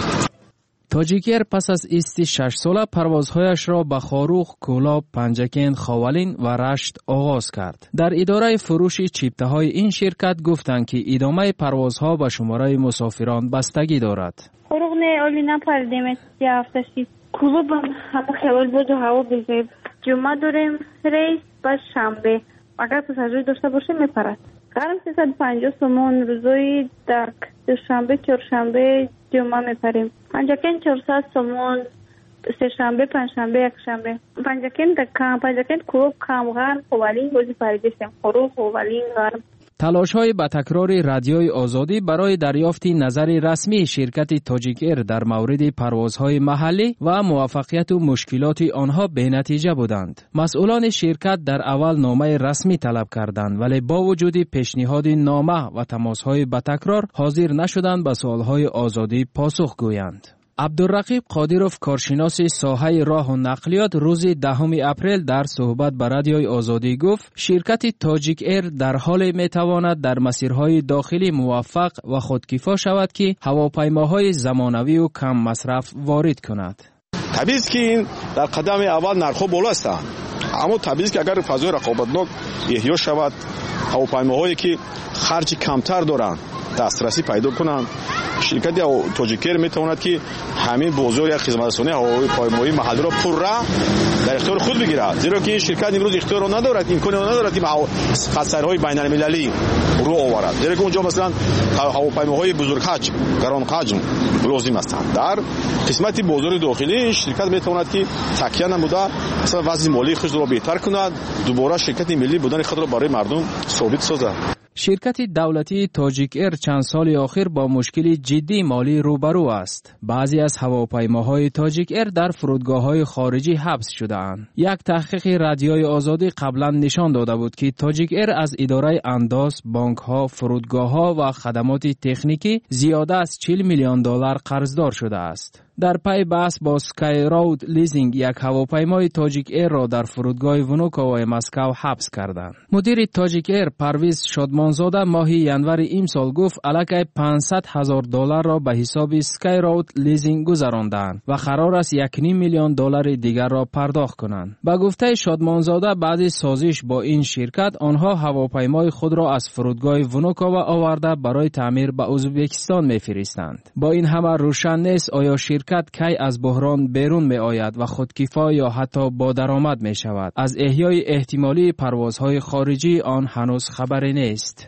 تاجیک ایر پس از ایست 6 ساله پروازهایش را به خاروخ، کولاب، پنجکین، خاولین و رشت آغاز کرد. در اداره فروش چیپته های این شرکت گفتند که ادامه پروازها به شماره مسافران بستگی دارد. خروخ نه اولی نپردیم سی هفتشی. کولاب همه خیال بود و هوا بزید. جمعه داریم ریس با شنبه. اگر پساژیر داشته باشه میپرد. قرم 350 سومون روزای در دوشنبه، چهارشنبه، جمعه میپریم. پنجکین 400 سومون سه شنبه، پنجشنبه، یکشنبه. پنجکین دکان، پنجکین کوب کامغان، خوالین بازی پریدیم. خروخ خوالین گرم. تلاش‌های با تکرار رادیوی آزادی برای دریافت نظر رسمی شرکت تاجیک ایر در مورد پروازهای محلی و موفقیت و مشکلات آنها به نتیجه بودند. مسئولان شرکت در اول نامه رسمی طلب کردند ولی با وجود پیشنهاد نامه و تماس‌های با تکرار حاضر نشدند به سوال‌های آزادی پاسخ گویند. عبدالرقیب قادروف کارشناس ساحه راه و نقلیات روز 10 اپریل در صحبت با رادیوی آزادی گفت شرکت تاجیک ایر در حال میتواند در مسیرهای داخلی موفق و خودکفا شود که هواپیماهای زمانوی و کم مصرف وارد کند. طبیعی است که این در قدم اول نرخ‌ها بالا هستند، اما طبیعی است که اگر فضای رقابتناک احیا شود، هواپیماهایی که خرج کمتر دارند دسترسی پیدا کنند، شرکت تاجیک ایر میتواند که همین بازار یا خدمترسانی هواپیمایی محلی را پررا در اختیار خود بگیرد، زیرا که این شرکت امروز اختیار را ندارد، امکان را ندارد که خطرهای بین‌المللی رو آورد، زیرا که اونجا مثلا هواپیماهای بزرگ حجم، گران حجم لازم هستند. در قسمت بازار داخلی شرکت میتواند که تکیه نموده مثلا وضع مالی خود را بهتر کند، دوباره شرکت ملی بودن خود را برای مردم ثابت سازد. شرکت دولتی تاجیک ایر چند سال اخیر با مشکل جدی مالی روبرو است. بعضی از هواپیماهای تاجیک ایر در فرودگاه‌های خارجی حبس شده‌اند. یک تحقیق رادیوی آزادی قبلا نشان داده بود که تاجیک ایر از اداره انداز، بانک‌ها، فرودگاه‌ها و خدمات تکنیکی زیاده از 40 میلیون دلار قرضدار شده است. در پی بحث با سکای راود لیزینگ یک هواپیمای تاجیک ایر را در فرودگاه ونوکووای مسکو حبس کردند. مدیر تاجیک ایر پرویز شادمانزاده ماه ینور امسال گفت الکی 500,000 دلار را به حساب سکای راود لیزینگ گذراندند و قرار است 1.5 میلیون دلار دیگر را پرداخت کنند. با گفته شادمانزاده بعد سازش با این شرکت آنها هواپیمای خود را از فرودگاه ونوکووا آورده برای تعمیر به ازبکستان می‌فرستند. با این همه روشن نیست آیا شرکت کی از بحران بیرون می آید و خودکفا یا حتی با درآمد می شود. از احیای احتمالی پروازهای خارجی آن هنوز خبری نیست.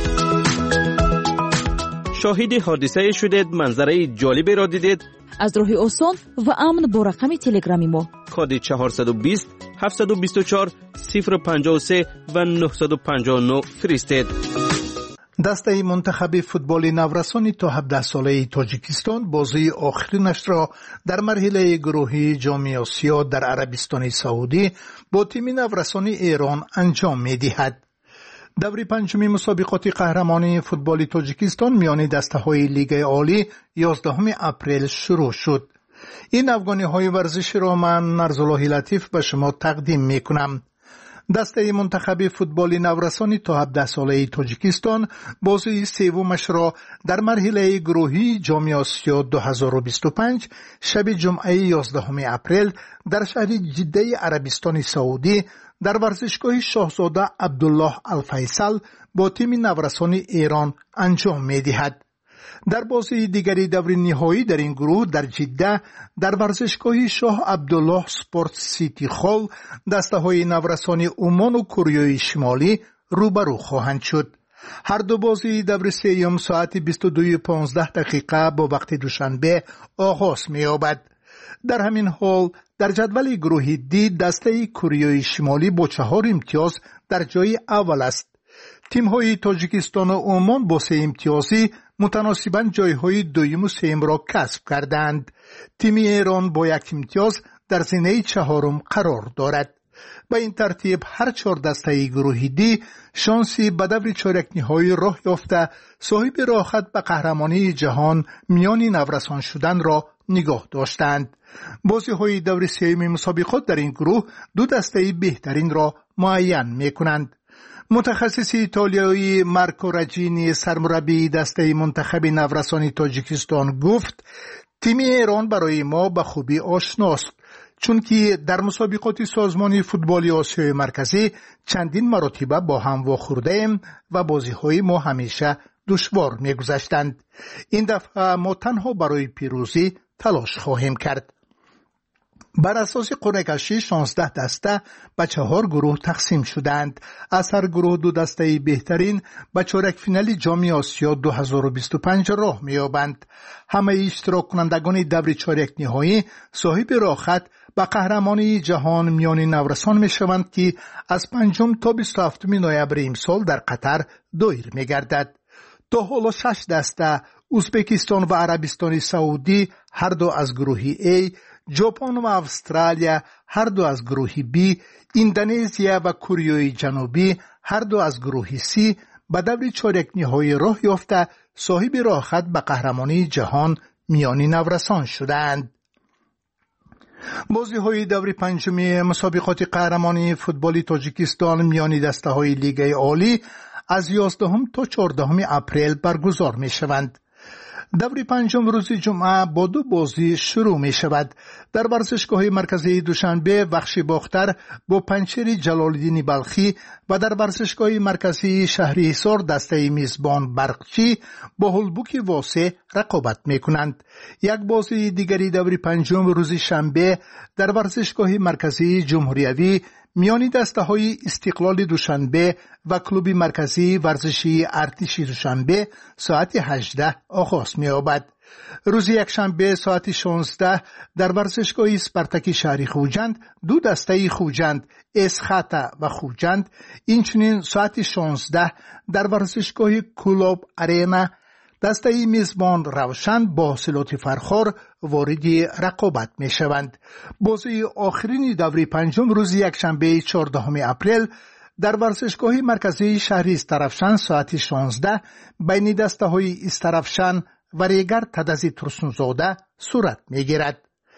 شاهد حادثه شدید، منظره جالبی را دیدید؟ از راه آسان و امن با رقم تلگرامی ما کد 420 724 053 و 959 فرستید. دسته منتخب فوتبال نورسان تا 17 ساله تاجیکستان بازی آخرینش را در مرحله گروهی جام آسیا در عربستان سعودی با تیم نورسان ایران انجام می‌دهد. دور پنجمی مسابقات قهرمانی فوتبال تاجیکستان میان دسته‌های لیگ عالی 11 اپریل شروع شد. این افغانی‌های ورزشی را من نرزالله لطیف به شما تقدیم می‌کنم. دسته منتخب فوتبال نورسان تا 17 ساله تاجیکستان بازی سومش را در مرحله گروهی جام آسیا 2025 شب جمعه 11 اپریل در شهر جده عربستان سعودی در ورزشگاه شاهزاده عبدالله الفیصل با تیم نورسان ایران انجام می‌دهد. در بازی دیگری دور نهایی در این گروه در جده در ورزشگاه شاه عبدالله سپورت سیتی خال دسته‌های نورسان عمان و کره شمالی روبرو خواهند شد. هر دو بازی دور سوم ساعت 22:15 با وقت دوشنبه آغاز می‌یابد. در همین حال در جدول گروه دی دسته کره شمالی با 4 امتیاز در جای اول است. تیم‌های تاجیکستان و عمان با 3 امتیازی متناسباً جایهای دوم و سوم را کسب کردند. تیم ایران با 1 امتیاز در زینه 4 قرار دارد. به این ترتیب هر 4 دسته گروه دی شانسی به دور چارک نهایی راه یافته صاحب راحت به قهرمانی جهان میان نورسان شدن را نگاه داشتند. بازی‌های دور سوم مسابقات در این گروه 2 دسته بهترین را معین می‌کنند. متخصص ایتالیایی مارکو رجینی سرمربی دسته منتخب نورسان تاجیکستان گفت تیم ایران برای ما به خوبی آشناست، چون که در مسابقات سازمان فوتبال آسیای مرکزی چندین مرتبه با هم واخورده‌ایم و بازی‌های ما همیشه دشوار می‌گذشتند. این دفعه ما تنها برای پیروزی تلاش خواهیم کرد. بر اساس قرعه کشی 16 دسته به 4 گروه تقسیم شدند. از هر گروه 2 دسته بهترین به چهارک فینال جام آسیا 2025 راه می‌یابند. همه اشتراک کنندگان دور چهارک نهایی صاحب راحت به قهرمانی جهان میان نورسان می‌شوند که از 5 تا 27 نوامبر امسال در قطر دایر می‌گردد. تا حالا 6 دسته ازبکستان و عربستان سعودی هر دو از گروه A، ژاپن و استرالیا هر دو از گروه B، اندونزیا و کره جنوبی هر دو از گروه C به دور چهارک نهایی راه یافته صاحب راحت به قهرمانی جهان میان نورسان شدند. بازی‌های دور پنجم مسابقات قهرمانی فوتبال تاجیکستان میان دسته‌های لیگ عالی از 11 تا 14 اپریل برگزار می‌شوند. دور پنجم روز جمعه با 2 بازی شروع می شود. در ورزشگاه مرکزی دوشنبه بخش باختر با پنچر جلال‌الدین بلخی و در ورزشگاه مرکزی شهری حصار دسته میزبان برقچی با هلبوک واسه رقابت می کنند. یک بازی دیگری دور پنجم روز شنبه در ورزشگاه مرکزی جمهوریوی میانی دسته های استقلال دوشنبه و کلوب مرکزی ورزشی ارتش دوشنبه ساعت 18 آغاز می یابد. روز یکشنبه ساعت 16 در ورزشگاه اسپارتاک شهری خوجند 2 دسته خوجند اسخاتا و خوجند، اینچنین ساعت 16 در ورزشگاه کلوب ارینا دسته میزبان روشن با حاصلات فرخار وارد رقابت می شوند. بازی آخرین دوره پنجم روز یکشنبه 14 اپریل در ورزشگاه مرکزی شهری استرافشان ساعت 16 بین دسته های استرافشان و ریگر تدزی ترسونزاده صورت می گیرد.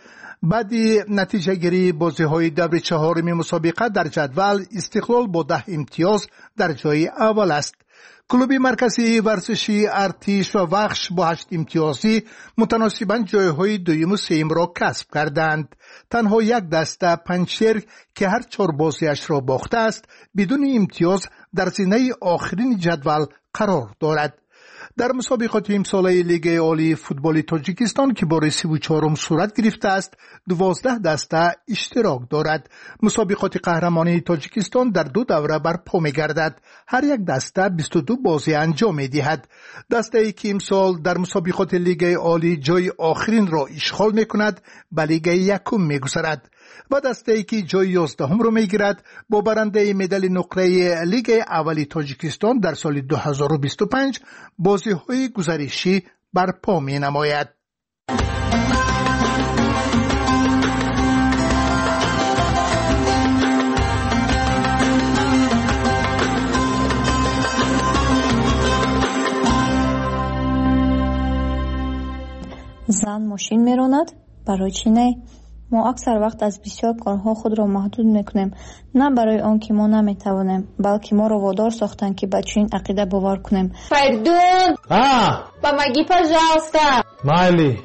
بعد نتیجه گیری بازی های دور چهارم مسابقه در جدول استقلال با 10 امتیاز در جای اول است. کلوب مرکزی ورزشی ارتش و وخش با 8 امتیازی متناسباً جایهای دوم و سوم را کسب کردند. تنها یک دسته پنچر که هر 4 بازیش را باخته است بدون امتیاز در زینه آخرین جدول قرار دارد. در مسابقات امساله لیگ عالی فوتبال تاجیکستان که بار 34م صورت گرفته است 12 دسته اشتراک دارد. مسابقات قهرمانی تاجیکستان در 2 دوره برپا می‌گردد. هر یک دسته 22 بازی انجام می‌دهد. دسته‌ای که امسال در مسابقات لیگ عالی جای آخرین را اشغال می‌کند به لیگ یکم می‌گذرد و دسته‌ای که جای 11 را می‌گیرد با برنده مدال نقره لیگ اولی تاجیکستان در سال 2025 بازی‌های گزارشی برپا می‌نماید. زن ماشین می‌راند؟ برای چی نه؟ ما اکثر وقت از بسیار کارها خود را محدود میکنیم، نه برای آن که ما نمیتوانیم، بلکه ما را وادار ساختن که به چنین عقیده باور کنیم. Perdón. Помоги, пожалуйста. Майли.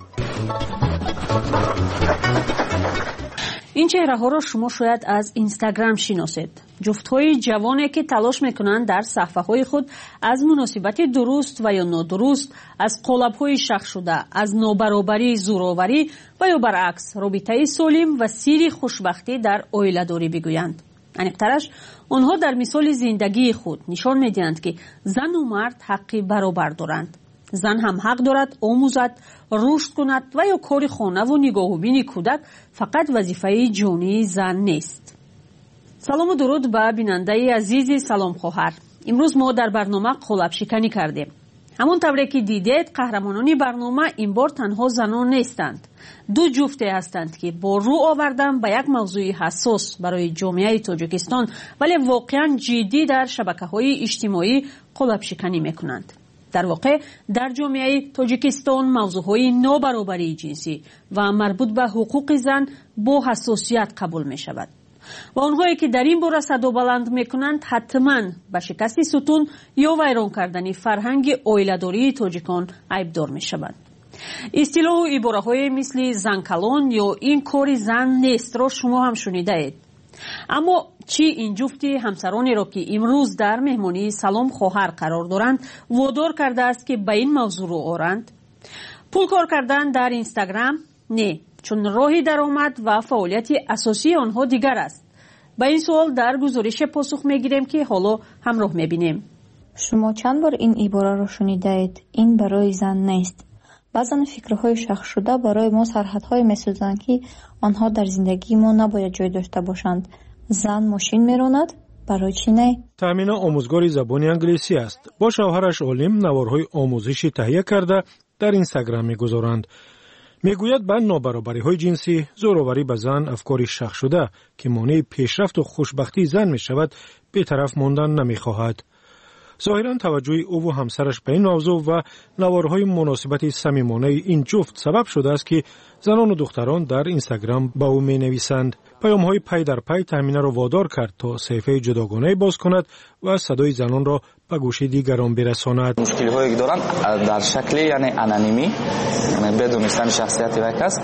این چهره ها را شما شاید از اینستاگرام شناسید. جفت های جوانی که تلاش میکنند در صفحه های خود از مناسبت درست و یا نادرست، از قالب های شخص شده، از نابرابری زوراوری و یا برعکس رابطه سالم و سیر خوشبختی در عائله داری بگویند. انیقترش آنها در مثال زندگی خود نشان میدهند که زن و مرد حقی برابر دارند. زن هم حق دارد آموزد، رشد کند و یا کار خانه و نگاه و بین کودک فقط وظیفه جانی زن نیست. سلام و درود به بیننده عزیز سلام خواهر. امروز ما در برنامه قالب شکنی کردیم. ҳамон тавре ки дидед, қаҳрамонони барнома ин бор танҳо занон нестанд. ду ҷуфте ҳастанд ки бо рӯ овардан ба як мавзӯи ҳассос барои ҷомеаи Тоҷикистон вале воқеан ҷиддӣ дар шабакаҳои иҷтимоӣ қолабшиканӣ мекунанд. дар воқеъ дар ҷомеаи Тоҷикистон мавзӯъҳои нобаробарии ҷинсӣ ва марбут ба ҳуқуқи зан бо ҳассосият қабул мешавад ва онҳое ки дар ин бора садо баланд мекунанд ҳатман ба шикасти сутун ё вайрон кардани фарҳанги оиладории тоҷикон айбдор мешаванд. истилоҳу ибораҳое мисли занкалон ё ин кори зан нестро шумо ҳам шунидаед. аммо чӣ ин ҷуфти ҳамсаронеро ки имрӯз дар меҳмонии Салом хоҳар қарор доранд водор кардааст ки ба ин мавзӯъ рӯ оранд? пул кор кардан дар Инстаграм? Не, чун роҳи даромад ва фаъолияти асосии онҳо дигар аст. ба ин суол дар гузорише посух мегирем ки ҳоло ҳамроҳ мебинем. шумо чанд бор ин ибораро шунидаед? ин барои зан нест. баъзан фикрҳои шахшшуда барои мо сарҳадҳое месозанд ки онҳо дар зиндагии мо набояд ҷой дошта бошанд. зан мошин меронад, барои чӣ не? таъмина омӯзгори забони англисӣ аст. бо шавҳараш Олим наворҳои омӯзишӣ таҳия карда дар Инстаграм мегузоранд. мегӯяд ба нобаробариҳои ҷинсӣ, зӯроварӣ ба зан афкори шахшшуда ки монеи пешрафту хушбахтии зан мешавад, бетараф мондан намехоҳад. зоҳиран таваҷҷӯҳи ӯву ҳамсараш ба ин мавзӯъ ва наворҳои муносибати самимонаи ин ҷуфт сабаб шудааст ки занону духтарон дар Инстаграм ба ӯ менависанд. паёмҳои пай дар пай таъминаро водор кард то саҳифаи ҷудогонаи боз кунад ва садои занонро ба гӯши дигарон берасонад. мушкилиҳое ки доранд дар шакли анонимӣ, бедонистани шахсияти вай кас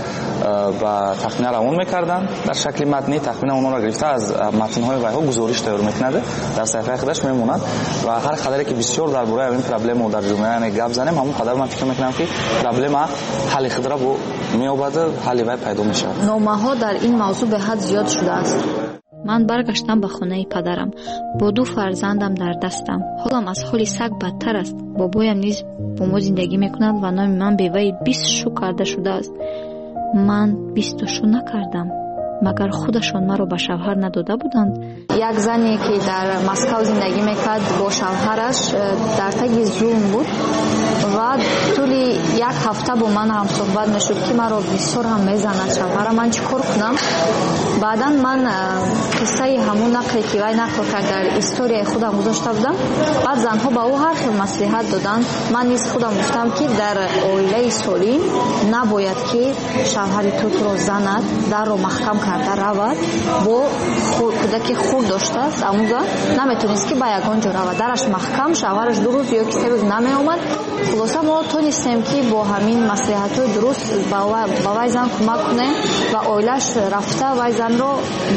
ба тахмина равон мекарданд. дар шакли матнӣ тахмина онҳоро гирифта аз матнҳои вайҳо гузориш тайёр мекунад, дар саҳифаи худаш мемонад ва ҳар қадаре ки бисёр дар бораи ин проблема дар ҷомеа гап занем, ҳамон қадар ман фикр мекунам ки проблема ҳалли худро меёбад, ҳалли вай пайдо мешавад. номаҳо дар ин мавзӯъ беҳад зиёд шудааст. ман баргаштам ба хонаи падарам. бо 2 фарзандам дар дастам. ҳолам аз ҳоли саг бадтар аст. бобоям низ бо мо зиндагӣ мекунад ва номи ман беваи 20 шу карда шудааст. ман 20 шу накардам. магар худашон маро ба шавҳар надода буданд? як зане ки дар Москав зиндагӣ мекард бо шавҳараш дар таги зулм буд ва тӯли як ҳафта бо ман ҳам суҳбат мешуд ки маро бисёр ҳам мезанад шавҳарам, ман чӣ кор кунам? баъдан ман қиссаи ҳамун нақле ки вай нақл кард дар историяи худам гузошта будам. баъд занҳо ба ӯ ҳар хел маслиҳат доданд. ман низ худам гуфтам ки дар оилаи солим набояд ки шавҳари туро занад, дарро маҳкам карда равад, бо кӯдаки хурд доштааст, амуза наметонист ки ба ягон ҷо равад. дараш маҳкам, шавҳараш 2 рӯз ё ки 3 рӯз намеомад. хулоса мо тонистем ки бо ҳамин маслиҳатҳои дуруст ба вай зан кӯмак кунем ва оилаш рафта вай занро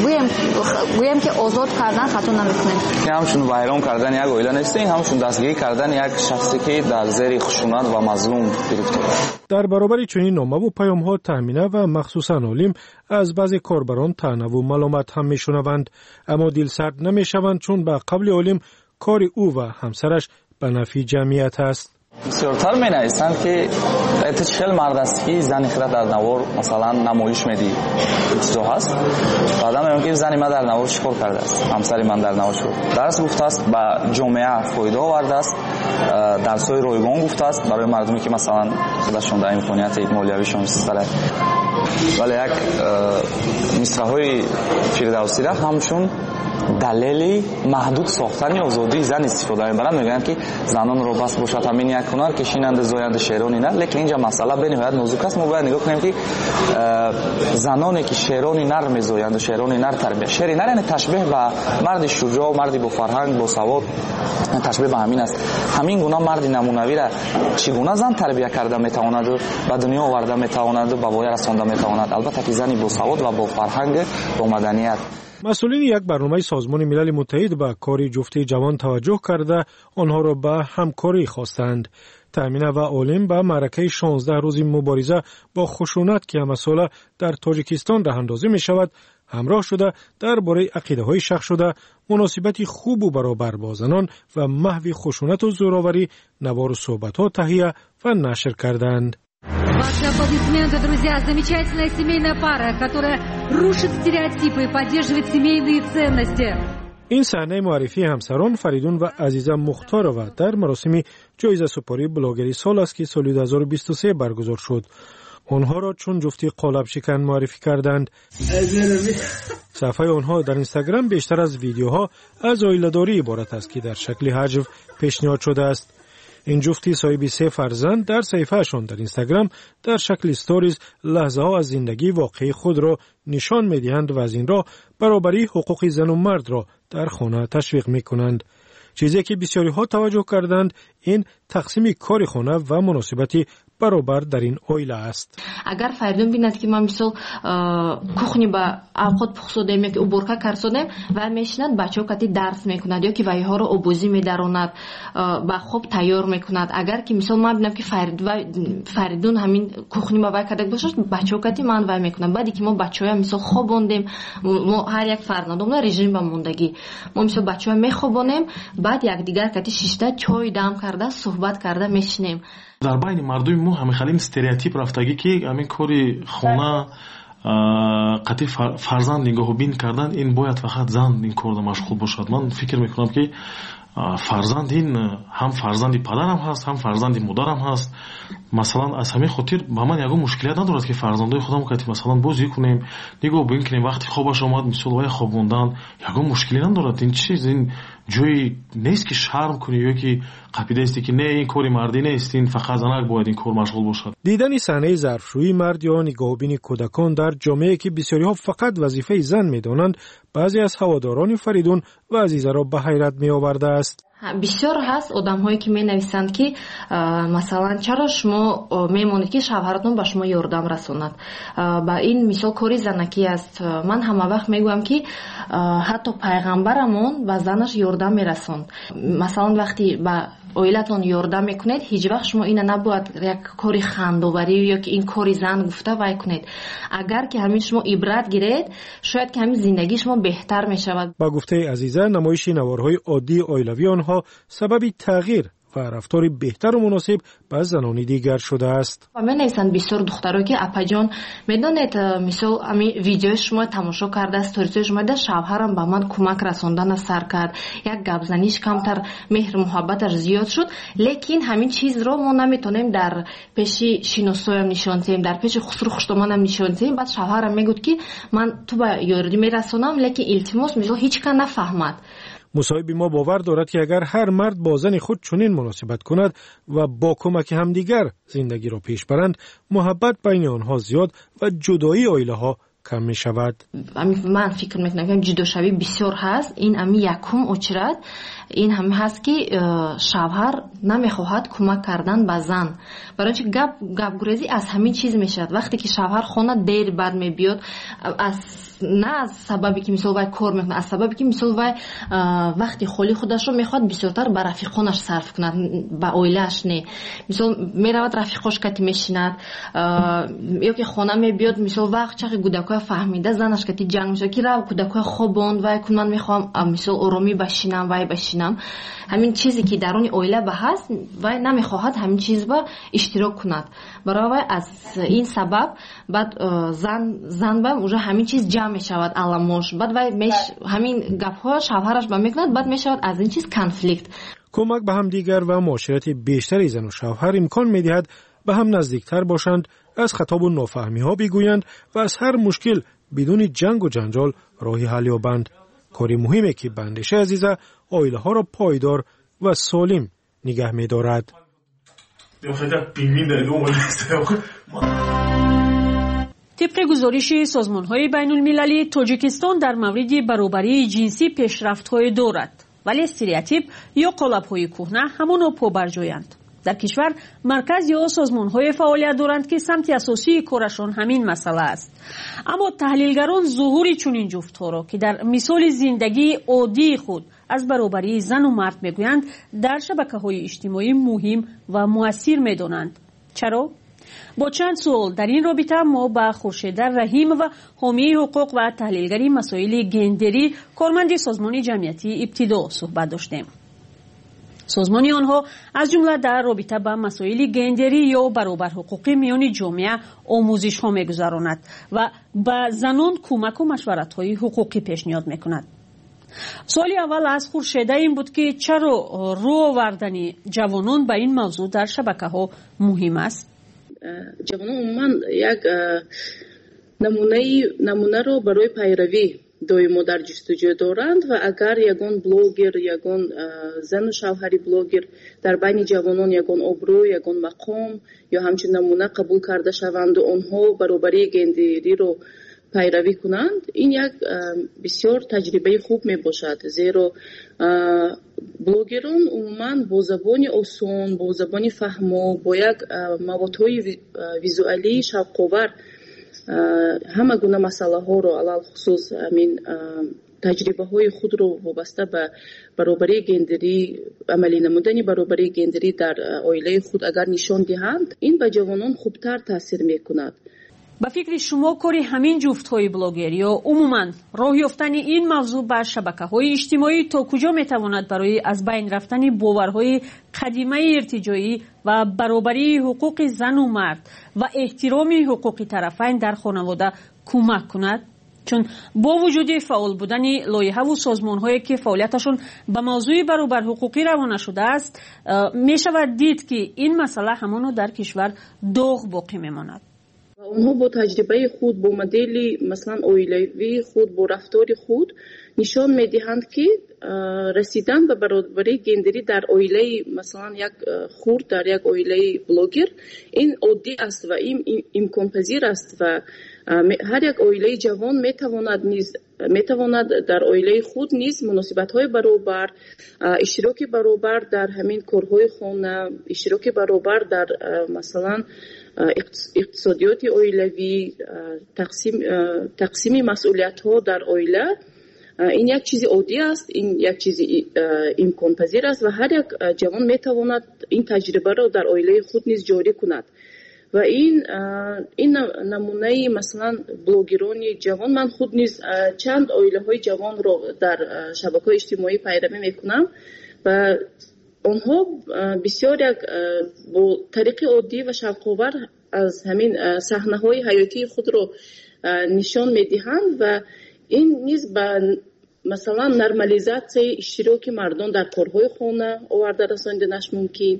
гӯем ки озод кардан хато намекунем. ҳамчун вайрон кардан як оила нестем, ҳамчун дастгирӣ кардан як шахсе ки дар зери хушунат ва мазлум гирифтор. дар баробари чунин номаву паёмҳо таъмина ва махсусан Олим аз баъзе корбарон таънаву маломат ҳам мешунаванд, аммо дилсард намешаванд, чун ба қавли Олим кори ӯ ва ҳамсараш ба нафъи ҷамъият аст. бисёртар менависанд ки эти чӣ хел мард аст ки зани худро дар навор масалан намоиш медиҳи чизо ҳаст. баъдан меён ки зани ман дар навор чӣ кор кардааст, ҳамсари ман дар навор чӣ кор дарс гуфтааст, ба ҷомеа фоида овардааст, дарсҳои ройгон гуфтааст барои мардуме ки масалан худашон дар имконияти молиявишон ситара. вале як мисраҳои фирдавсида ҳамчун далели маҳдуд сохтани озодии зан истифода мебаранд. мегӯянд ки занонро бас бошад ҳамин як ҳунар, кишинанде зоянде шерони нар. лекин инҷа масъала бениҳоят нозук аст. мо бояд нигоҳ кунем ки заноне ки шерони нар мезоянду шерони нар тарбия. шери нар яъне ташбеҳ ба марди шуҷоъ, марди бо фарҳанг, бо савод, ташбеҳ ба ҳамин аст. ҳамин гуна марди намунавира чӣ гуна зан тарбия карда метавонаду ба дунё оварда метавонаду ба воя расонда метавонад? албатта ки зани бо савод ва бо фарҳанг, бо маданият. масъулини як барномаи созмони милали муттаҳид ба кори ҷуфти ҷавон таваҷҷӯҳ карда онҳоро ба ҳамкорӣ хостанд. таъмина ва Олим ба маъракаи 16 рӯзи мубориза бо хушунат ки ҳамасола дар Тоҷикистон раҳандозӣ мешавад ҳамроҳ шуда дар бораи ақидаҳои шахшшуда, муносибати хубу баробар бо занон ва маҳви хушунату зӯроварӣ навору суҳбатҳо таҳия ва нашр карданд. Ваши аплодисменты, друзья. Замечательная семейная пара, которая рушит стереотипы и поддерживает семейные ценности. این صحنه معرفی همسران فریدون و عزیزه مختارова در مراسم جایزه سپاری بلاگری سال است که سال 2023 برگزار شد. آنها را چون جفتی قالب شکن معرفی کردند. صفحه آنها در اینستاگرام بیشتر از ویدیوها از عائله‌داری عبارت است که در شکل هجو پیشنهاد شده است. این جفتی صاحب 3 فرزند در صفحه‌شان در اینستاگرام در شکل استوریز لحظه‌ها از زندگی واقعی خود را نشان می‌دهند و از این راه برابری حقوق زن و مرد را در خانه تشویق می‌کنند. چیزی که بسیاری ها توجه کردند این تقسیم کار خانه و مناسبتی برابر در این عائله است. اگر فریدون بیند که ما مثلا کухни با اوقات پخسودیم یا که уборка کردیم و میشند بچه‌ها کتی درس میکند یا که وایها رو آبوزی میداروند با خوب تیار میکند. اگر که مثلا ما ببینم که فریدون همین کухни با وای کرده باشه بچه‌ها کتی من وای میکنن. بعدی که ما بچه‌ها مثلا خوابوندیم ما هر یک فرزندمون رژیم با موندگی ما مثلا بچه‌ها میخوابونیم بعد یک دیگر کتی شیشته چای دم کرده صحبت کرده میشینیم. در بین مردم ما همه خیلی استریوتیپ رفتگی که همین کاری خونه قطعی فرزند نگاه بین کردن این باید فقط زن این کار مشغول باشد. من فکر میکنم که فرزند این هم فرزندی پدرم هست هم فرزندی مادرم هست. مثلا از همین خاطر با من یگو مشکلیت ندارد که فرزندای خودم کتی مثلا بازی کنیم نگاه بین کنیم وقتی خوابش آمد مثلا وای خوابوندن یگو مشکلی ندارد. این چیز این جوی نیست که شرم کنی یا که قاعده است که نه این کاری مردی نیست این فقط زنک باید این کار مشغول باشد. دیدن صحنه ظرفشویی مرد یا نگاهبین کودکان در جامعه که بسیاری ها فقط وظیفه زن میدانند بعضی از هواداران فریدون و عزیزه را به حیرت می آورده است. بسیار هست آدم هایی که می نویسند که مثلا چرا شما میمونید که شوهرتون به شما یاردم رسوند. با این مثال کاری زنکی است. من همه وقت میگویم که حتی پیغمبرمون به زنش یاردم میرسوند. مثلا وقتی به عائلتون یاردم میکنید هیچ وقت شما این نباید یک کاری خندوبری یا که این کاری زن گفته وای کنید. اگر که همین شما عبرت گیرید شاید که همین زندگی شما بهتر میشود. با گفته عزیزه نمایش نوارهای عادی عائلوی آنها سبب تغییر و رفتار بهتر و مناسب با زنان دیگر شده است. و من نویسند بسیار دخترها که اپا جان میدونید مثلا همین ویدیو شما تماشا کرده استوریز شما ده شوهرم با من کمک رساندن سر کرد یک گپ زنیش کمتر مهر محبتش زیاد شد لیکن همین چیز رو ما نمیتونیم در پیش شینوسویم نشون دهیم در پیش خسرو خشتمانم نشون دهیم. بعد شوهرم میگفت که من تو با یاردی میرسونم لیکن التماس مثلا هیچ کس نفهمد. مصاحب ما باور دارد که اگر هر مرد با زن خود چنین مناسبت کند و با کمک همدیگر زندگی را پیش برند محبت بین آنها زیاد و جدایی عائله ها کم می شود. من فکر میکنم که جداشوی بسیار هست. این امی یکم اچرد این هم هست که شوهر نمیخواهد کمک کردن به زن. برای چه گپ گریزی از همین چیز میشد. وقتی که شوهر خانه دیر بعد میبیاد نه از سببی که مثلا وای کار میکنه از سببی که مثلا وای وقتی خالی خودش رو میخواد بسیارتر به رفیقانش صرف کند به عائله‌اش نه. مثلا میرود رفیقاش کتی میشیند یا که خانه میبیاد مثلا وقت چقدر کودکای فهمیده زنش کتی جنگ میشه که رو کودکای خوابوند وای من میخوام مثلا آرامی بشینم وای بشینم. همین چیزی که درون عائله به هست وای نمیخواهد همین چیز با اشتراک کند. برای از این سبب بعد زن با اونجا همین چیز جمع میشود علامش بعد وای همین گپ‌ها شوهرش با میکند بعد میشود از این چیز کنفلیکت. کمک به هم دیگر و معاشرت بیشتری زن و شوهر امکان میدهد به هم نزدیکتر باشند از خطاب و نافهمی ها بگویند و از هر مشکل بدون جنگ و جنجال راهی حل یابند. کاری مهمه که بندش عزیزه عائله ها را پایدار و سالم نگه می‌دارد. طبق گزارش سازمان‌های بین‌المللی تاجیکستان در مورد برابری جنسی پیشرفت‌های دارد ولی استریوتیپ یا قالب‌های کهنه همانا پابرجایند. در کشور مرکز یا سازمان‌های فعالیت دارند که سمت اساسی کارشان همین مسئله است. اما تحلیلگران ظهور چنین جفت‌ها را که در مثال زندگی عادی خود از برابری زن و مرد میگویند در شبکه‌های اجتماعی مهم و مؤثر می‌دانند. چرا؟ با چند سوال در این رابطه ما با خورشید رحیم و حامی حقوق و تحلیلگری مسائل گندری کارمند سازمان جمعیتی ابتدا صحبت داشتیم. سازمان آنها از جمله در رابطه با مسائل گندری یا برابر حقوقی میان جامعه آموزش ها میگذراند و به زنان کمک و مشورت های حقوقی پیشنهاد میکند. سوالی اول از خورشیده این بود که چرا رو آوردن جوانان به این موضوع در شبکه‌ها مهم است؟ جوانان عموما یک نمونه رو برای پیروی دویمو در جستجو دارند و اگر یگان بلوگر، یگان زن و شوهری بلوگر در بین جوانان یگان ابرو، یگان مقام یا همچنین نمونه قبول کرده شوند و آنها برابری گندری رو پیروی کنند، این یک بسیار تجربه خوب می باشد، زیرا بلوگران عموما با زبان آسان، با زبان فهمو، با یک موادهای ویزوالی شوق‌آور همه گونه مسئله ها رو علال خصوص همین تجربه های خود رو وابسته به برابری گندری، عملی نمودن برابری گندری در عائله خود اگر نشان دهند، این به جوانان خوبتر تاثیر میکند. به فکر شما کاری همین جفت های بلاگر یا عموما راه یافتن این موضوع بر شبکه های اجتماعی تا کجا میتواند برای از بین رفتن باورهای قدیمه ارتجاعی و برابری حقوق زن و مرد و احترام حقوق طرفین در خانواده کمک کند؟ چون با وجود فعال بودن لایحه و سازمان هایی که فعالیتشون به موضوع برابر حقوقی روانه شده است، می شود دید که این مسئله همانو در کشور داغ باقی میماند. اونها با تجربه خود، با مدل مثلا عائلوی خود، با رفتار خود نشان میدهند که رسیدن به برابری گندری در عائله مثلا یک خرد، در یک عائله بلوگر، این عادی است و این امکان پذیر است و هر یک عائله جوان میتواند در عائله خود نیز مناسبت‌های برابر، اشتراک برابر در همین کارهای خانه، اشتراک برابر در مثلا اقتصادیات عائلوی، تقسیم مسئولیت‌ها در عائله، این یک چیز عادی است، این یک چیز امکان پذیر است و هر یک جوان میتواند این تجربه را در عائله خود نیز جاری کند و این نمونه مثلا بلوگران جوان، من خود نیز چند عائله های جوان را در شبکه اجتماعی پیروی میکنم و آنها بسیار یک با طریق عادی و شوق‌آور از همین صحنه های حیاتی خود را نشان میدهند و این نیز به مثلا نرمالیزاسیون اشتراک مردان در کارهای خانه آورده رساندنش ممکن.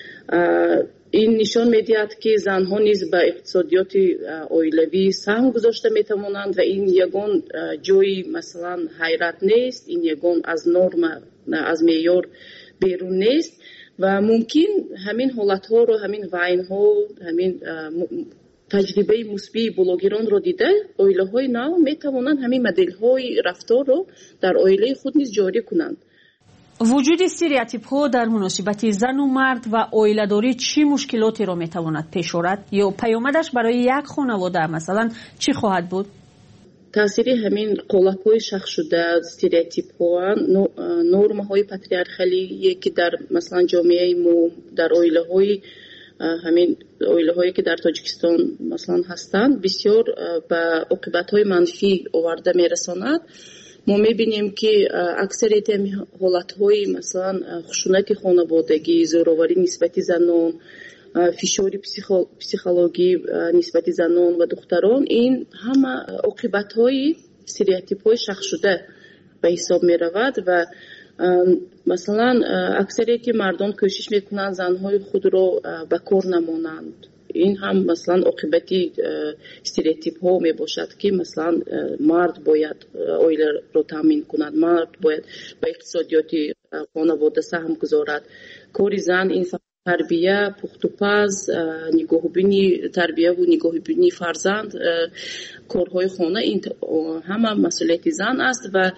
این نشان میدهد که زنها نیز به اقتصادیات عائلوی سهم گذاشته میتوانند و این یگان جای مثلا حیرت نیست، این یگان از نرم، از معیار بیرون نیست و ممکن همین حالت ها رو، همین وین ها، همین تجربه مثبت بلوگران رو دیده عائله های نو میتوانند همین مدل های رفتار رو در عائله خود نیز جاری کنند. وجود استریوتیپ ها در مناسبت زن و مرد و عائله داری چی مشکلاتی را میتواند پیش آورد یا پیامدش برای یک خانواده مثلا چی خواهد بود؟ تاثیر همین قالب های شخص شده، استریوتیپ ها، نرم های پاتریارخالی که در مثلا جامعه ما، در عائله های همین عائله هایی که در تاجیکستان مثلا هستند بسیار به عاقبت های منفی آورده میرساند. ما میبینیم که اکثریت حالت های مثلا خشونت خانوادگی، زوراوری نسبت زنان، فشار پسیخولوژی نسبت زنان و دختران، این همه عاقبت های استریوتیپ های شخص شده به حساب می رود و مثلا اکثریت مردم کوشش میکنند زنهای خود را به کار نمانند. این هم مثلا عاقبتی استریوتیپ ها می باشد که مثلا مرد باید عائله را تامین کند، مرد باید به اقتصادیات خانواده سهم گذارد. کار زن این تربیه، پخت و پز، نگاهبینی، تربیه و نگاهبینی فرزند، کارهای خانه، این همه مسئولیت زن است و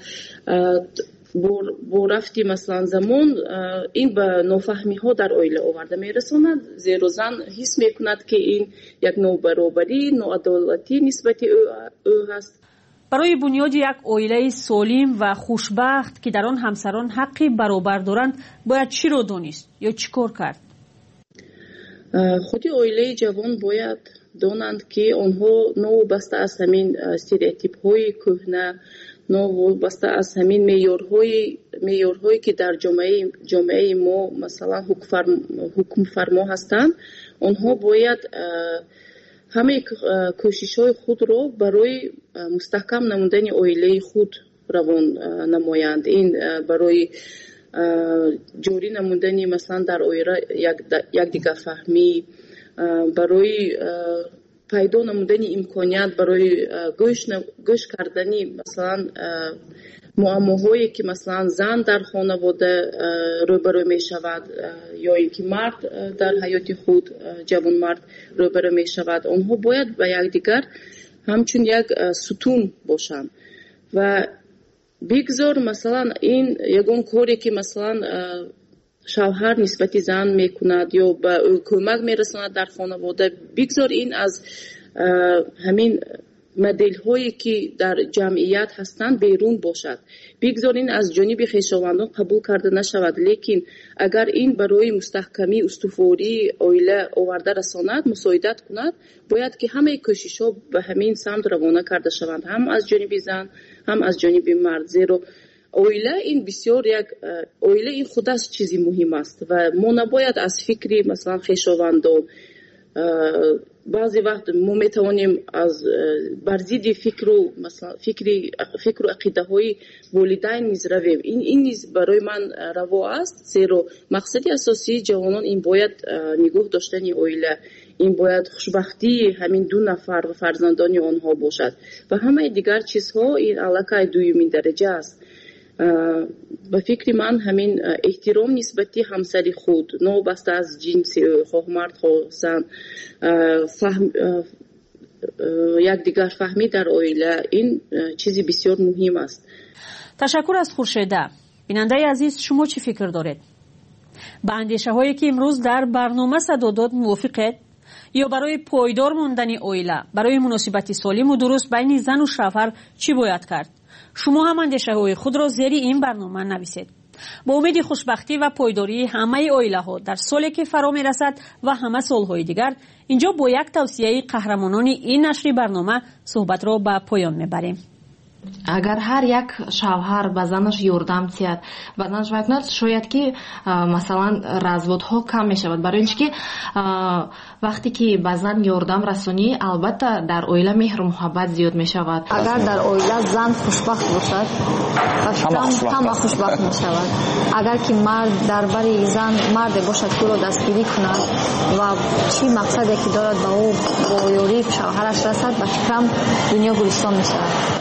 با رفتی مثلا زمان این به نافهمی ها در عائله آورده میرساند، زیرا زن حس میکند که این یک نابرابری، ناعدالتی نسبت او هست. برای بنیاد یک عائله سالم و خوشبخت که در آن همسران حقی برابر دارند باید چی را دانست یا چی کار کرد؟ خود عائله جوان باید دانند که آنها نوابسته از همین استریوتیپ های کهنه، نوابسته از همین معیارهایی که در جامعه ما مثلا حکم فرما هستند، آنها باید همه کوشش های خود را برای مستحکم نمودن عائله خود равон намоянд. Ин барои ҷорӣ намудани масалан дар оила якдигарфаҳмӣ, барои пайдо намудани имконият барои гӯш кардани масалан муаммоҳое ки масалан зан дар хонавода рӯбарӯ мешавад ё ин ки мард дар ҳаёти худ ҷавонмард рӯбарӯ мешавад, онҳо бояд ба якдигар ҳамчун як сутун бошанд ва бигзор масалан ин ягон коре ки масалан шавҳар нисбати зан мекунад ё ба ӯ кӯмак мерасонад дар хонавода, бигзор ин аз ҳамин моделҳое ки дар ҷамъият ҳастанд берун бошад. Бигзор ин аз ҷониби хешовандон қабул карда нашавад, лекин агар ин барои мустаҳкамӣ устувории оила оварда расонад, мусоидат кунад, бояд ки ҳамаи кӯшишҳо ба ҳамин самт равона карда шаванд, ҳам аз ҷониби зан, ҳам аз ҷониби мард. Зеро оила ин бисёр як оила ин худаш чизи муҳим аст ва мо набояд аз фикри масалан хешовандон баъзе вақт мо метавонем аз бар зидди фикру ақидаҳои волидайн низ равем. Ин низ барои ман раво аст, зеро мақсади асосии ҷавонон ин бояд нигоҳ доштани оила, ин бояд хушбахтии ҳамин ду нафар ва фарзандони онҳо бошад ва ҳамаи дигар чизҳо ин аллакай дуюмин дараҷа аст. ба фикри ман ҳамин эҳтиром нисбати ҳамсари худ, новобаста аз ҷинси хоҳ мард хоҳ зан, якдигар фаҳмӣ дар оила, ин чизи бисёр муҳим аст. ташаккур аз хуршеда. бинандаи азиз, шумо чӣ фикр доред? ба андешаҳое ки имрӯз дар барнома садо дод мувофиқед? ё барои пойдор мондани оила, барои муносибати солиму дуруст байни зану шавҳар чӣ бояд кард? шумо ҳам андешаҳои худро зери ин барнома нависед. با امید خوشبختی و پایداری همه اویله‌ها در سالی که فرا می‌رسد و همه سال‌های دیگر، اینجا با یک توصیه قهرمانان این نشر برنامه صحبت را به پایان می‌بریم. اگر هر یک شوهر به زنش یاردم تیاد و زنش وقت شاید که مثلا разводها کم میشود، برای اینکه وقتی که به زن یاردم رسونی البته در اویله مهر و محبت زیاد میشود. اگر در اویله زن خوشبخت باشد همه خوشبخت میشود. اگر که مرد درباره زن مرد باشد که او را دستگیری کند و چی مقصدی که دارد به او با یاری شوهرش رسد، به فکرم دنیا گلستان میشود.